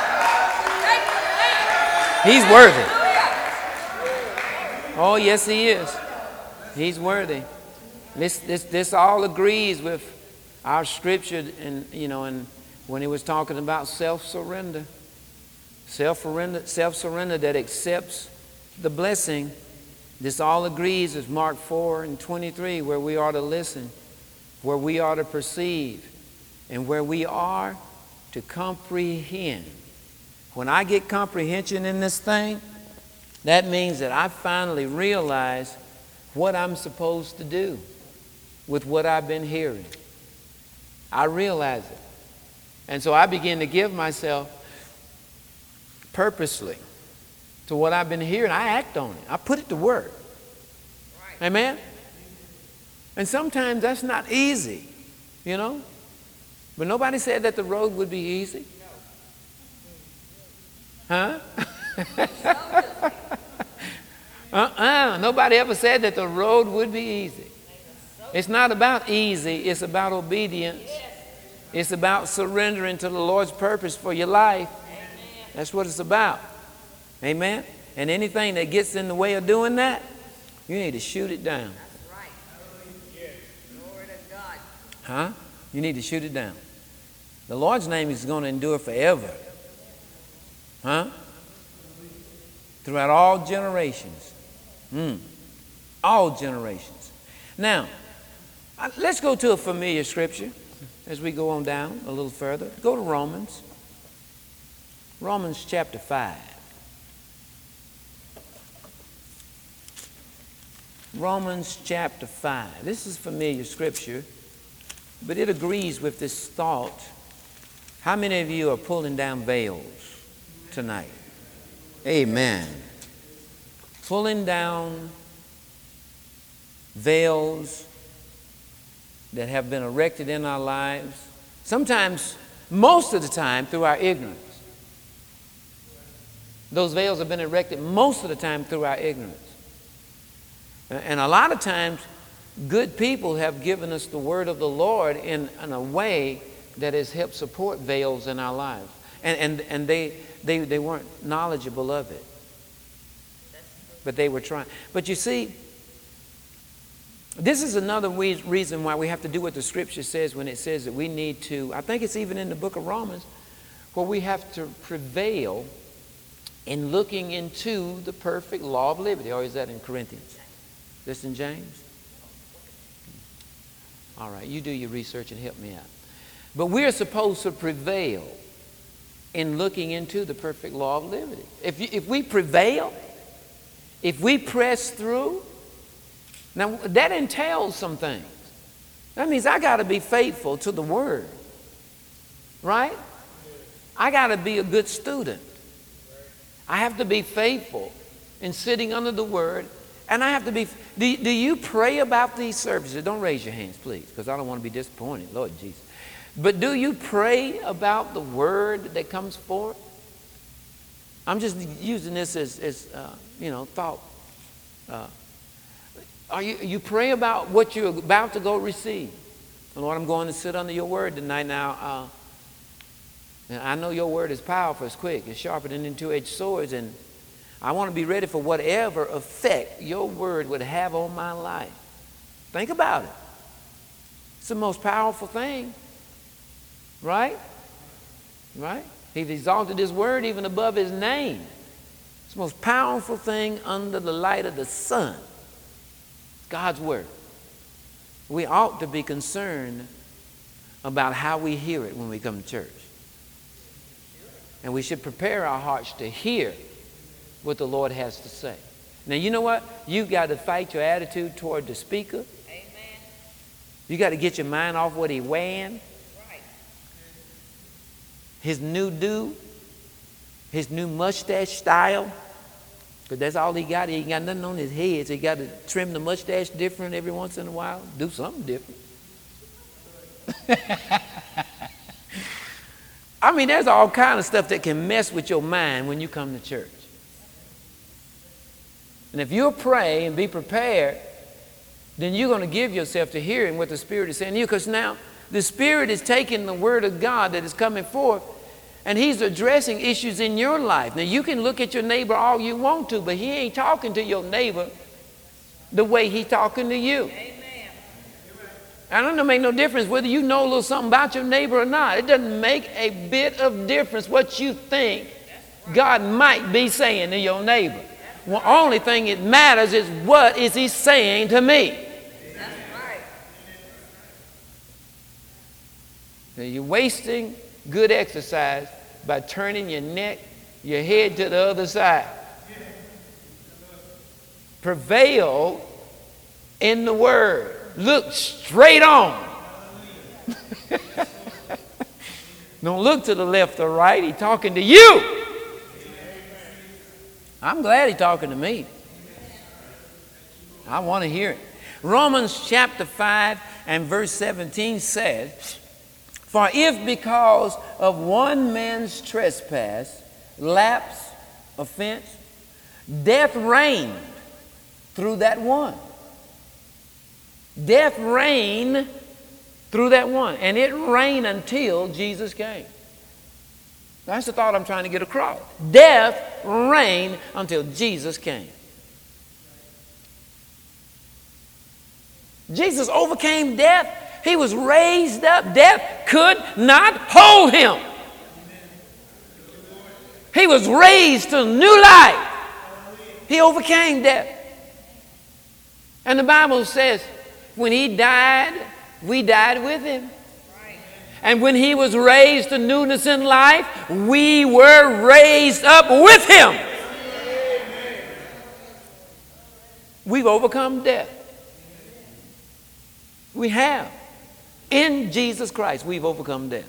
He's worthy. Oh, yes, He is. He's worthy. This all agrees with our scripture, and when he was talking about self-surrender that accepts the blessing. This all agrees with Mark 4:23, where we are to listen, where we are to perceive, and where we are to comprehend. When I get comprehension in this thing, that means that I finally realize what I'm supposed to do with what I've been hearing. I realize it. And so I begin to give myself purposely to what I've been hearing. I act on it. I put it to work. Right. Amen? And sometimes that's not easy, But nobody said that the road would be easy. Huh? Nobody ever said that the road would be easy. It's not about easy. It's about obedience. It's about surrendering to the Lord's purpose for your life. That's what it's about. Amen? And anything that gets in the way of doing that, you need to shoot it down. That's right. Glory to God. Huh? You need to shoot it down. The Lord's name is going to endure forever. Huh? Throughout all generations. All generations. Now, let's go to a familiar scripture as we go on down a little further. Go to Romans. Romans chapter 5. Romans chapter 5. This is familiar scripture, but it agrees with this thought. How many of you are pulling down veils tonight? Amen. Pulling down veils that have been erected in our lives. Sometimes, most of the time, through our ignorance. Those veils have been erected most of the time through our ignorance. And a lot of times, good people have given us the word of the Lord in a way that has helped support veils in our lives. And they weren't knowledgeable of it. But they were trying. But you see, this is another reason why we have to do what the scripture says when it says that we need to, I think it's even in the book of Romans, where we have to prevail in looking into the perfect law of liberty. Or is that in Corinthians? This in James? All right, you do your research and help me out. But we're supposed to prevail in looking into the perfect law of liberty. If we prevail, if we press through, now that entails some things. That means I got to be faithful to the word, right? I got to be a good student. I have to be faithful in sitting under the word. And I have to be, do you pray about these services? Don't raise your hands, please, because I don't want to be disappointed, Lord Jesus. But do you pray about the word that comes forth? I'm just using this as thought. You pray about what you're about to go receive? Lord, I'm going to sit under your word tonight. Now, I know your word is powerful, it's quick, it's sharper than any two-edged swords, and I want to be ready for whatever effect your word would have on my life. Think about it. It's the most powerful thing. Right? Right? He's exalted his word even above his name. It's the most powerful thing under the light of the sun. It's God's word. We ought to be concerned about how we hear it when we come to church. And we should prepare our hearts to hear what the Lord has to say. Now, you know what? You've got to fight your attitude toward the speaker. Amen. You got to get your mind off what he's weighing. Right. His new do. His new mustache style. Because that's all he got. He ain't got nothing on his head. So he got to trim the mustache different every once in a while. Do something different. I mean, there's all kind of stuff that can mess with your mind when you come to church. And if you'll pray and be prepared, then you're going to give yourself to hearing what the Spirit is saying to you. Because now the Spirit is taking the Word of God that is coming forth, and He's addressing issues in your life. Now, you can look at your neighbor all you want to, but He ain't talking to your neighbor the way He's talking to you. Amen. I don't know, make no difference whether you know a little something about your neighbor or not. It doesn't make a bit of difference what you think God might be saying to your neighbor. The only thing that matters is what is he saying to me. That's right. Now, you're wasting good exercise by turning your neck, your head to the other side. Prevail in the word. Look straight on. Don't look to the left or right. He's talking to you. I'm glad he's talking to me. I want to hear it. Romans chapter 5 and verse 17 says, for if because of one man's trespass, lapse, offense, death reigned through that one. Death reigned through that one. And it reigned until Jesus came. That's the thought I'm trying to get across. Death reigned until Jesus came. Jesus overcame death. He was raised up. Death could not hold him. He was raised to new life. He overcame death. And the Bible says when he died, we died with him. And when he was raised to newness in life, we were raised up with him. We've overcome death. We have. In Jesus Christ, we've overcome death.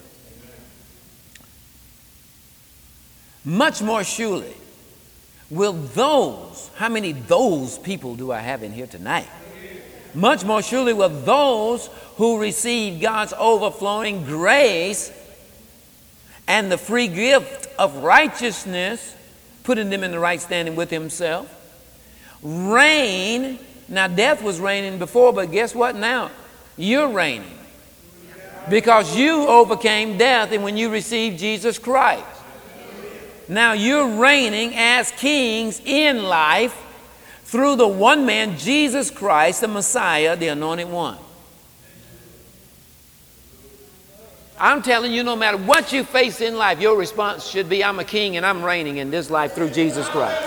Much more surely will those, how many those people do I have in here tonight? Much more surely will those who receive God's overflowing grace and the free gift of righteousness, putting them in the right standing with himself, reign. Now, death was reigning before, but guess what now? You're reigning. Because you overcame death and when you received Jesus Christ. Now you're reigning as kings in life through the one man, Jesus Christ, the Messiah, the Anointed One. I'm telling you, no matter what you face in life, your response should be, I'm a king and I'm reigning in this life through Jesus Christ.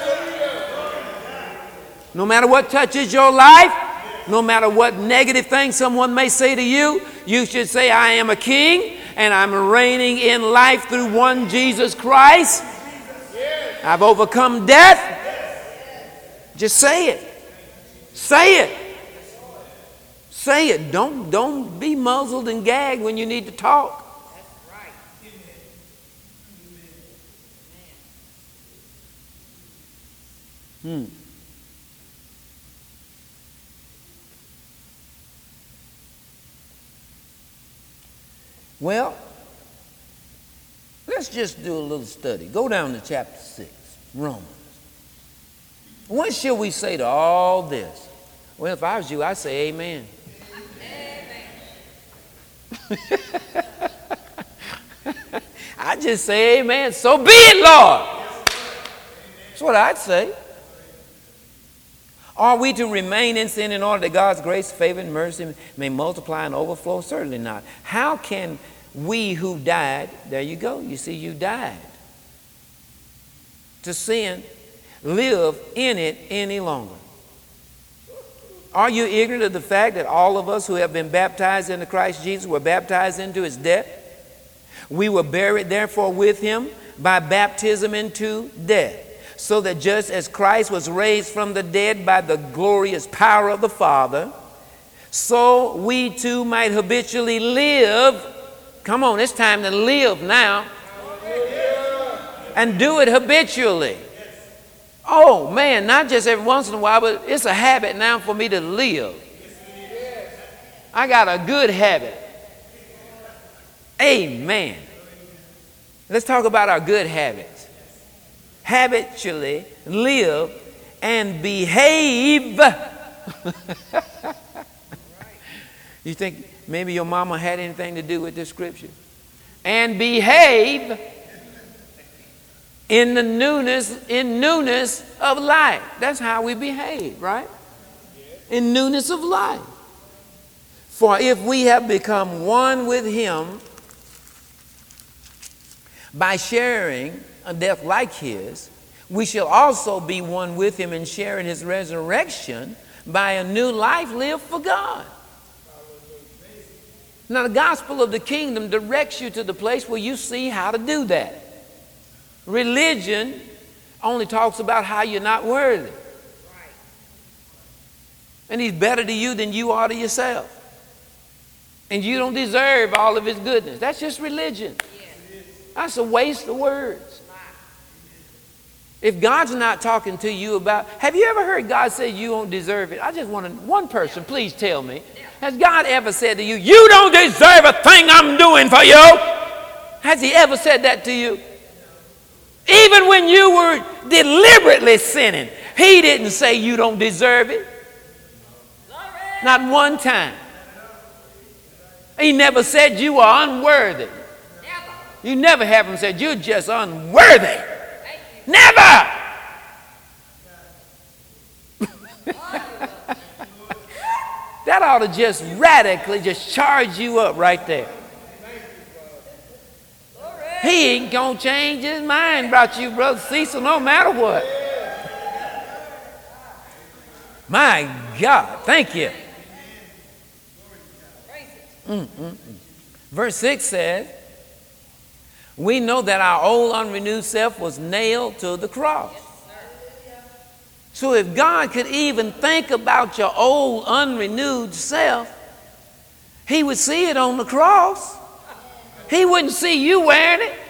No matter what touches your life, no matter what negative thing someone may say to you, you should say, I am a king and I'm reigning in life through one Jesus Christ. I've overcome death. Just say it. Say it. Say it. Don't be muzzled and gagged when you need to talk. Well, let's just do a little study. Go down to chapter 6, Romans. What shall we say to all this? Well, if I was you, I'd say amen. I'd just say amen. So be it, Lord. That's what I'd say. Are we to remain in sin in order that God's grace, favor, and mercy may multiply and overflow? Certainly not. How can we who died, there you go, you see, you died to sin, live in it any longer? Are you ignorant of the fact that all of us who have been baptized into Christ Jesus were baptized into his death? We were buried therefore with him by baptism into death, so that just as Christ was raised from the dead by the glorious power of the Father, so we too might habitually live. Come on, it's time to live now. And do it habitually. Oh man, not just every once in a while, but it's a habit now for me to live. I got a good habit. Amen. Let's talk about our good habits. Habitually live and behave. You think maybe your mama had anything to do with this scripture? And behave in the newness of life. That's how we behave, right? In newness of life. For if we have become one with him by sharing a death like his, we shall also be one with him and share in his resurrection by a new life lived for God. Now, the gospel of the kingdom directs you to the place where you see how to do that. Religion only talks about how you're not worthy. And he's better to you than you are to yourself. And you don't deserve all of his goodness. That's just religion. That's a waste of words. If God's not talking to you about, have you ever heard God say you don't deserve it? I just want one person, please tell me. Has God ever said to you, you don't deserve a thing I'm doing for you? Has he ever said that to you? Even when you were deliberately sinning, he didn't say you don't deserve it. Not one time. He never said you are unworthy. You never have him said you're just unworthy. Never. That ought to just radically just charge you up right there. He ain't going to change his mind about you, Brother Cecil, no matter what. My God, thank you. Verse 6 says, we know that our old unrenewed self was nailed to the cross. So if God could even think about your old unrenewed self, he would see it on the cross. He wouldn't see you wearing it.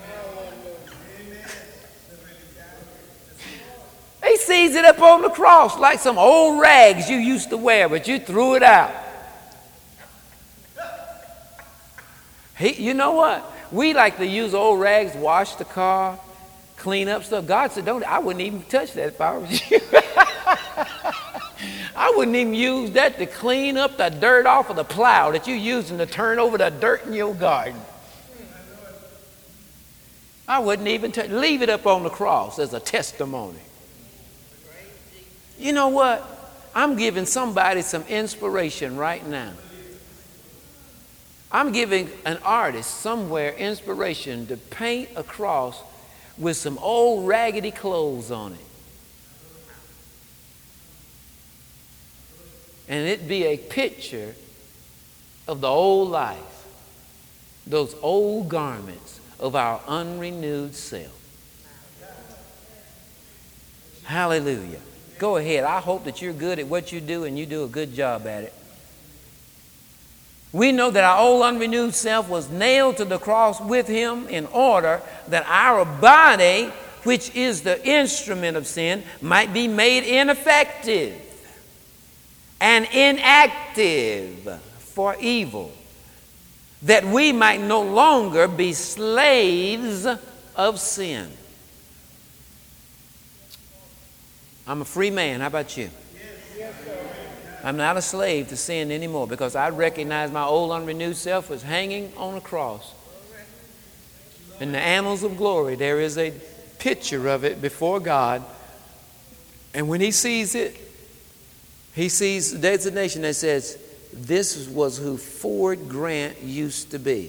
He sees it up on the cross like some old rags you used to wear, but you threw it out. You know what? We like to use old rags, wash the car, clean up stuff. God said, don't. I wouldn't even touch that if I was you. I wouldn't even use that to clean up the dirt off of the plow that you're using to turn over the dirt in your garden. I wouldn't even leave it up on the cross as a testimony. You know what? I'm giving somebody some inspiration right now. I'm giving an artist somewhere inspiration to paint a cross with some old raggedy clothes on it. And it be a picture of the old life, those old garments of our unrenewed self. Hallelujah. Go ahead. I hope that you're good at what you do and you do a good job at it. We know that our old unrenewed self was nailed to the cross with him in order that our body, which is the instrument of sin, might be made ineffective and inactive for evil, that we might no longer be slaves of sin. I'm a free man. How about you? I'm not a slave to sin anymore because I recognize my old unrenewed self was hanging on a cross. In the annals of glory, there is a picture of it before God. And when he sees it, he sees the designation that says, this was who Ford Grant used to be.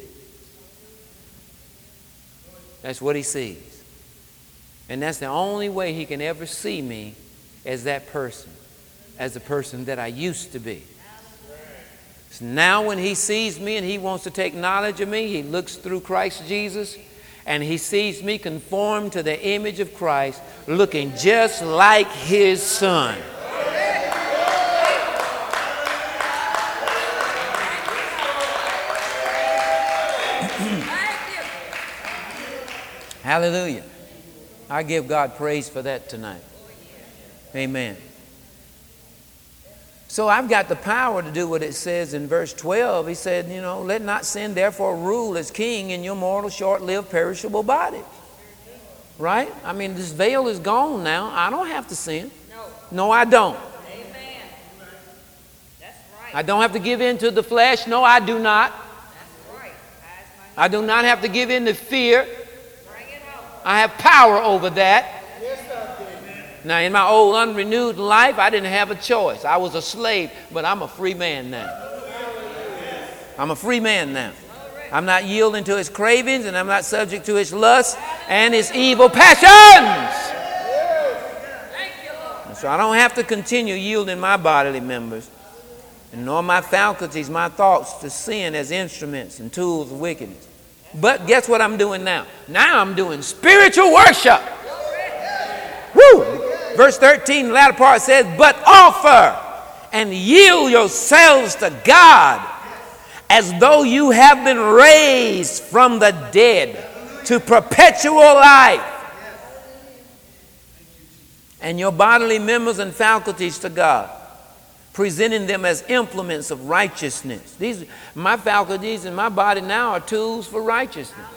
That's what he sees. And that's the only way he can ever see me as that person. As the person that I used to be. So now when he sees me and he wants to take knowledge of me, he looks through Christ Jesus and he sees me conformed to the image of Christ, looking just like his son. Hallelujah. I give God praise for that tonight. Amen. So I've got the power to do what it says in verse 12. He said, let not sin therefore rule as king in your mortal, short-lived, perishable body. Right? I mean, this veil is gone now. I don't have to sin. No, I don't. Amen. That's right. I don't have to give in to the flesh. No, I do not. That's right. I do not have to give in to fear. Bring it out. I have power over that. Now, in my old unrenewed life, I didn't have a choice. I was a slave, but I'm a free man now. I'm a free man now. I'm not yielding to his cravings, and I'm not subject to his lusts and his evil passions. And so I don't have to continue yielding my bodily members, and nor my faculties, my thoughts, to sin as instruments and tools of wickedness. But guess what I'm doing now? Now I'm doing spiritual worship. Woo! Verse 13, the latter part says, but offer and yield yourselves to God as though you have been raised from the dead to perpetual life, and your bodily members and faculties to God, presenting them as implements of righteousness. My faculties and my body now are tools for righteousness.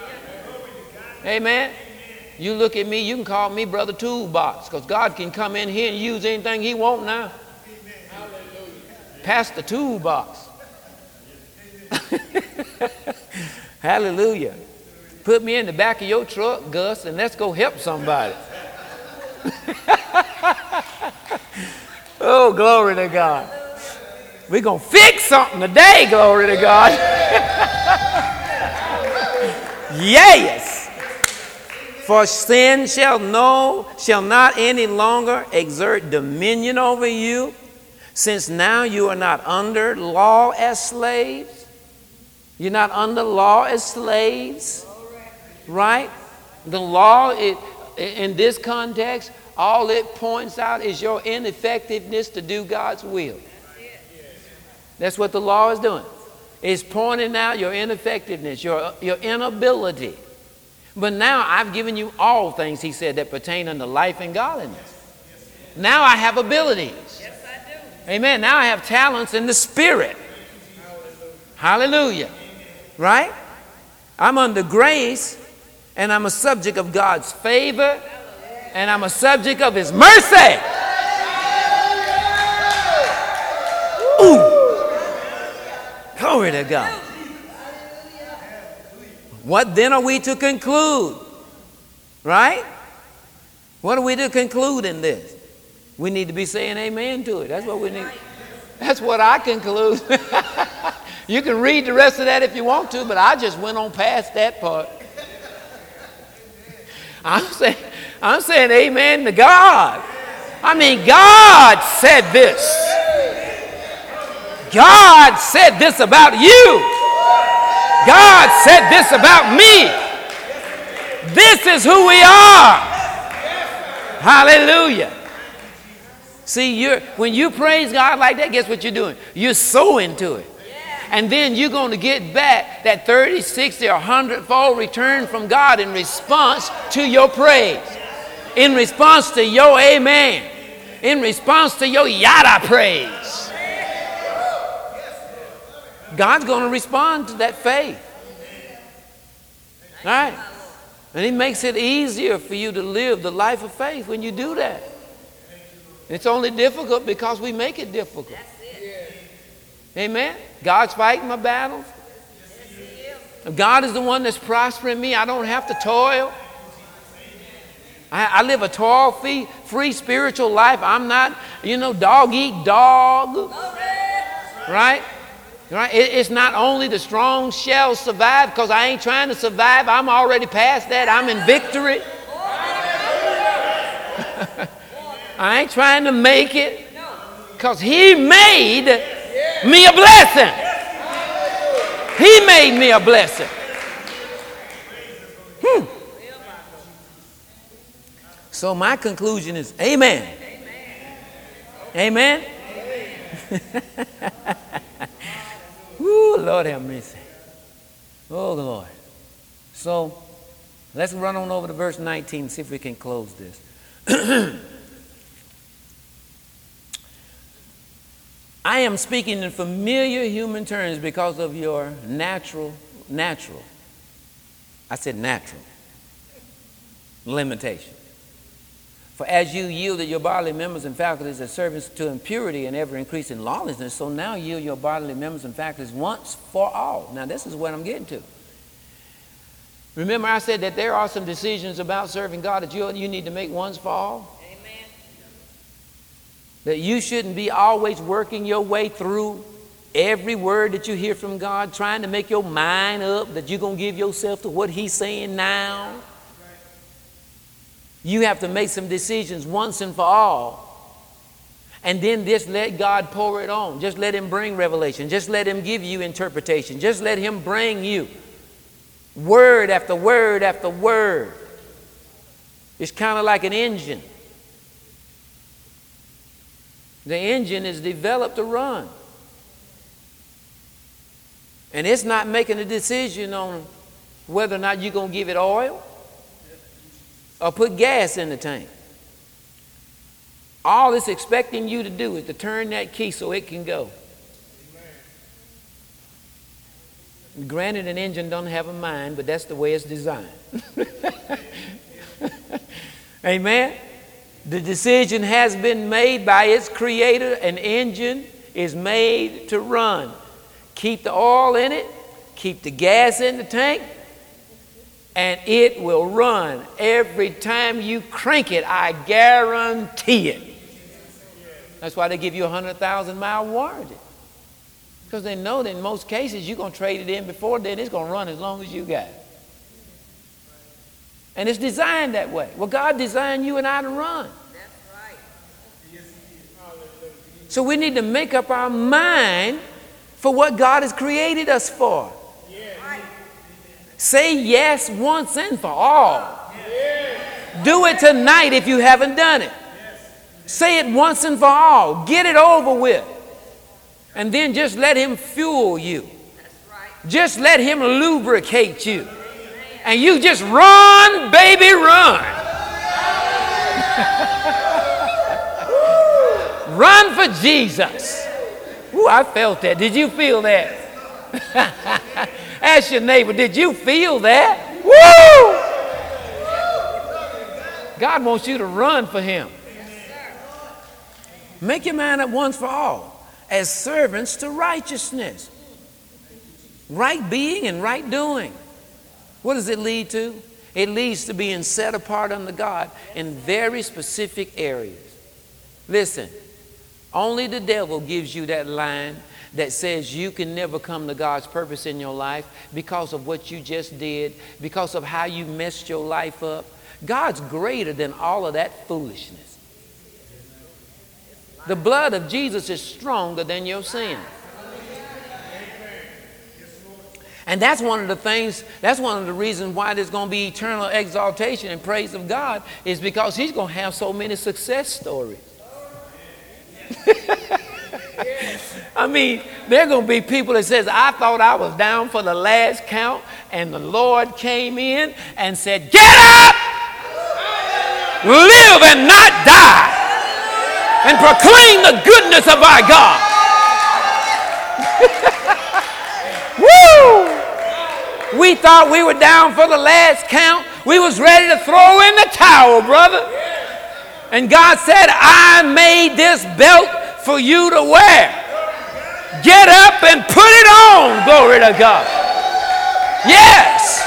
Amen. You look at me, you can call me Brother Toolbox, because God can come in here and use anything he wants now. Pass the toolbox. Hallelujah. Put me in the back of your truck, Gus, and let's go help somebody. Oh, glory to God. We're going to fix something today, glory to God. Yes. For sin shall not any longer exert dominion over you, since now you are not under law as slaves. You're not under law as slaves, right? The law, in this context, all it points out is your ineffectiveness to do God's will. That's what the law is doing. It's pointing out your ineffectiveness, your inability. But now I've given you all things, he said, that pertain unto life and godliness. Now I have abilities. Yes, I do. Amen. Now I have talents in the Spirit. Hallelujah. Right? I'm under grace, and I'm a subject of God's favor, and I'm a subject of his mercy. Ooh. Glory to God. What then are we to conclude? Right? What are we to conclude in this? We need to be saying amen to it. That's what we need. That's what I conclude. You can read the rest of that if you want to, but I just went on past that part. I'm saying amen to God. I mean, God said this. God said this about you. God said this about me. This is who we are. Hallelujah. See, when you praise God like that, guess what you're doing? You're sowing to it. And then you're going to get back that 30, 60, or 100-fold return from God in response to your praise. In response to your amen. In response to your yada praise. God's going to respond to that faith. All right? And he makes it easier for you to live the life of faith when you do that. It's only difficult because we make it difficult. Amen? God's fighting my battles. God is the one that's prospering me. I don't have to toil. I live a toil-free spiritual life. I'm not, dog eat dog. Right? Right? It's not only the strong shall survive, because I ain't trying to survive. I'm already past that. I'm in victory. I ain't trying to make it, because he made me a blessing. He made me a blessing. So my conclusion is amen. Amen. Woo, Lord have mercy. Oh, Lord. So let's run on over to verse 19 and see if we can close this. I am speaking in familiar human terms because of your natural. I said natural limitation. For as you yielded your bodily members and faculties as servants to impurity and ever increasing lawlessness, so now yield your bodily members and faculties once for all. Now this is what I'm getting to. Remember I said that there are some decisions about serving God that you need to make once for all? Amen. That you shouldn't be always working your way through every word that you hear from God, trying to make your mind up that you're going to give yourself to what he's saying now. You have to make some decisions once and for all. And then just let God pour it on. Just let him bring revelation. Just let him give you interpretation. Just let him bring you word after word after word. It's kind of like an engine. The engine is developed to run. And it's not making a decision on whether or not you're going to give it oil or put gas in the tank. All it's expecting you to do is to turn that key so it can go. Granted, an engine don't have a mind, but that's the way it's designed. Amen? The decision has been made by its creator. An engine is made to run. Keep the oil in it, keep the gas in the tank, and it will run. Every time you crank it, I guarantee it. That's why they give you a 100,000-mile warranty. Because they know that in most cases you're going to trade it in before then. It's going to run as long as you got it. And it's designed that way. Well, God designed you and I to run. That's right. So we need to make up our mind for what God has created us for. Right. Say yes once and for all. Do it tonight if you haven't done it. Say it once and for all. Get it over with. And then just let him fuel you. That's right. Just let him lubricate you. And you just run, baby, run. Run for Jesus. Ooh, I felt that. Did you feel that? Ask your neighbor, did you feel that? Woo! God wants you to run for him. Make your mind up once for all. As servants to righteousness. Right being and right doing. What does it lead to? It leads to being set apart unto God in very specific areas. Listen, only the devil gives you that line that says you can never come to God's purpose in your life because of what you just did, because of how you messed your life up. God's greater than all of that foolishness. The blood of Jesus is stronger than your sin. And that's one of the things, that's one of the reasons why there's going to be eternal exaltation and praise of God, is because he's going to have so many success stories. I mean, there are going to be people that says, I thought I was down for the last count, and the Lord came in and said, get up, live and not die, and proclaim the goodness of our God. Woo! We thought we were down for the last count. We was ready to throw in the towel, brother. And God said, I made this belt for you to wear. Get up and put it on. Glory to God. Yes.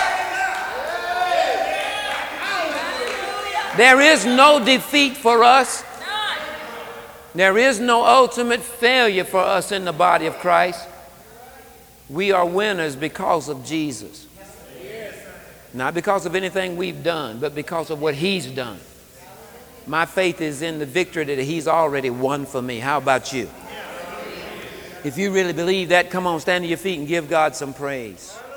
There is no defeat for us. There is no ultimate failure for us in the body of Christ. We are winners because of Jesus. Not because of anything we've done, but because of what he's done. My faith is in the victory that he's already won for me. How about you? If you really believe that, come on, stand to your feet and give God some praise.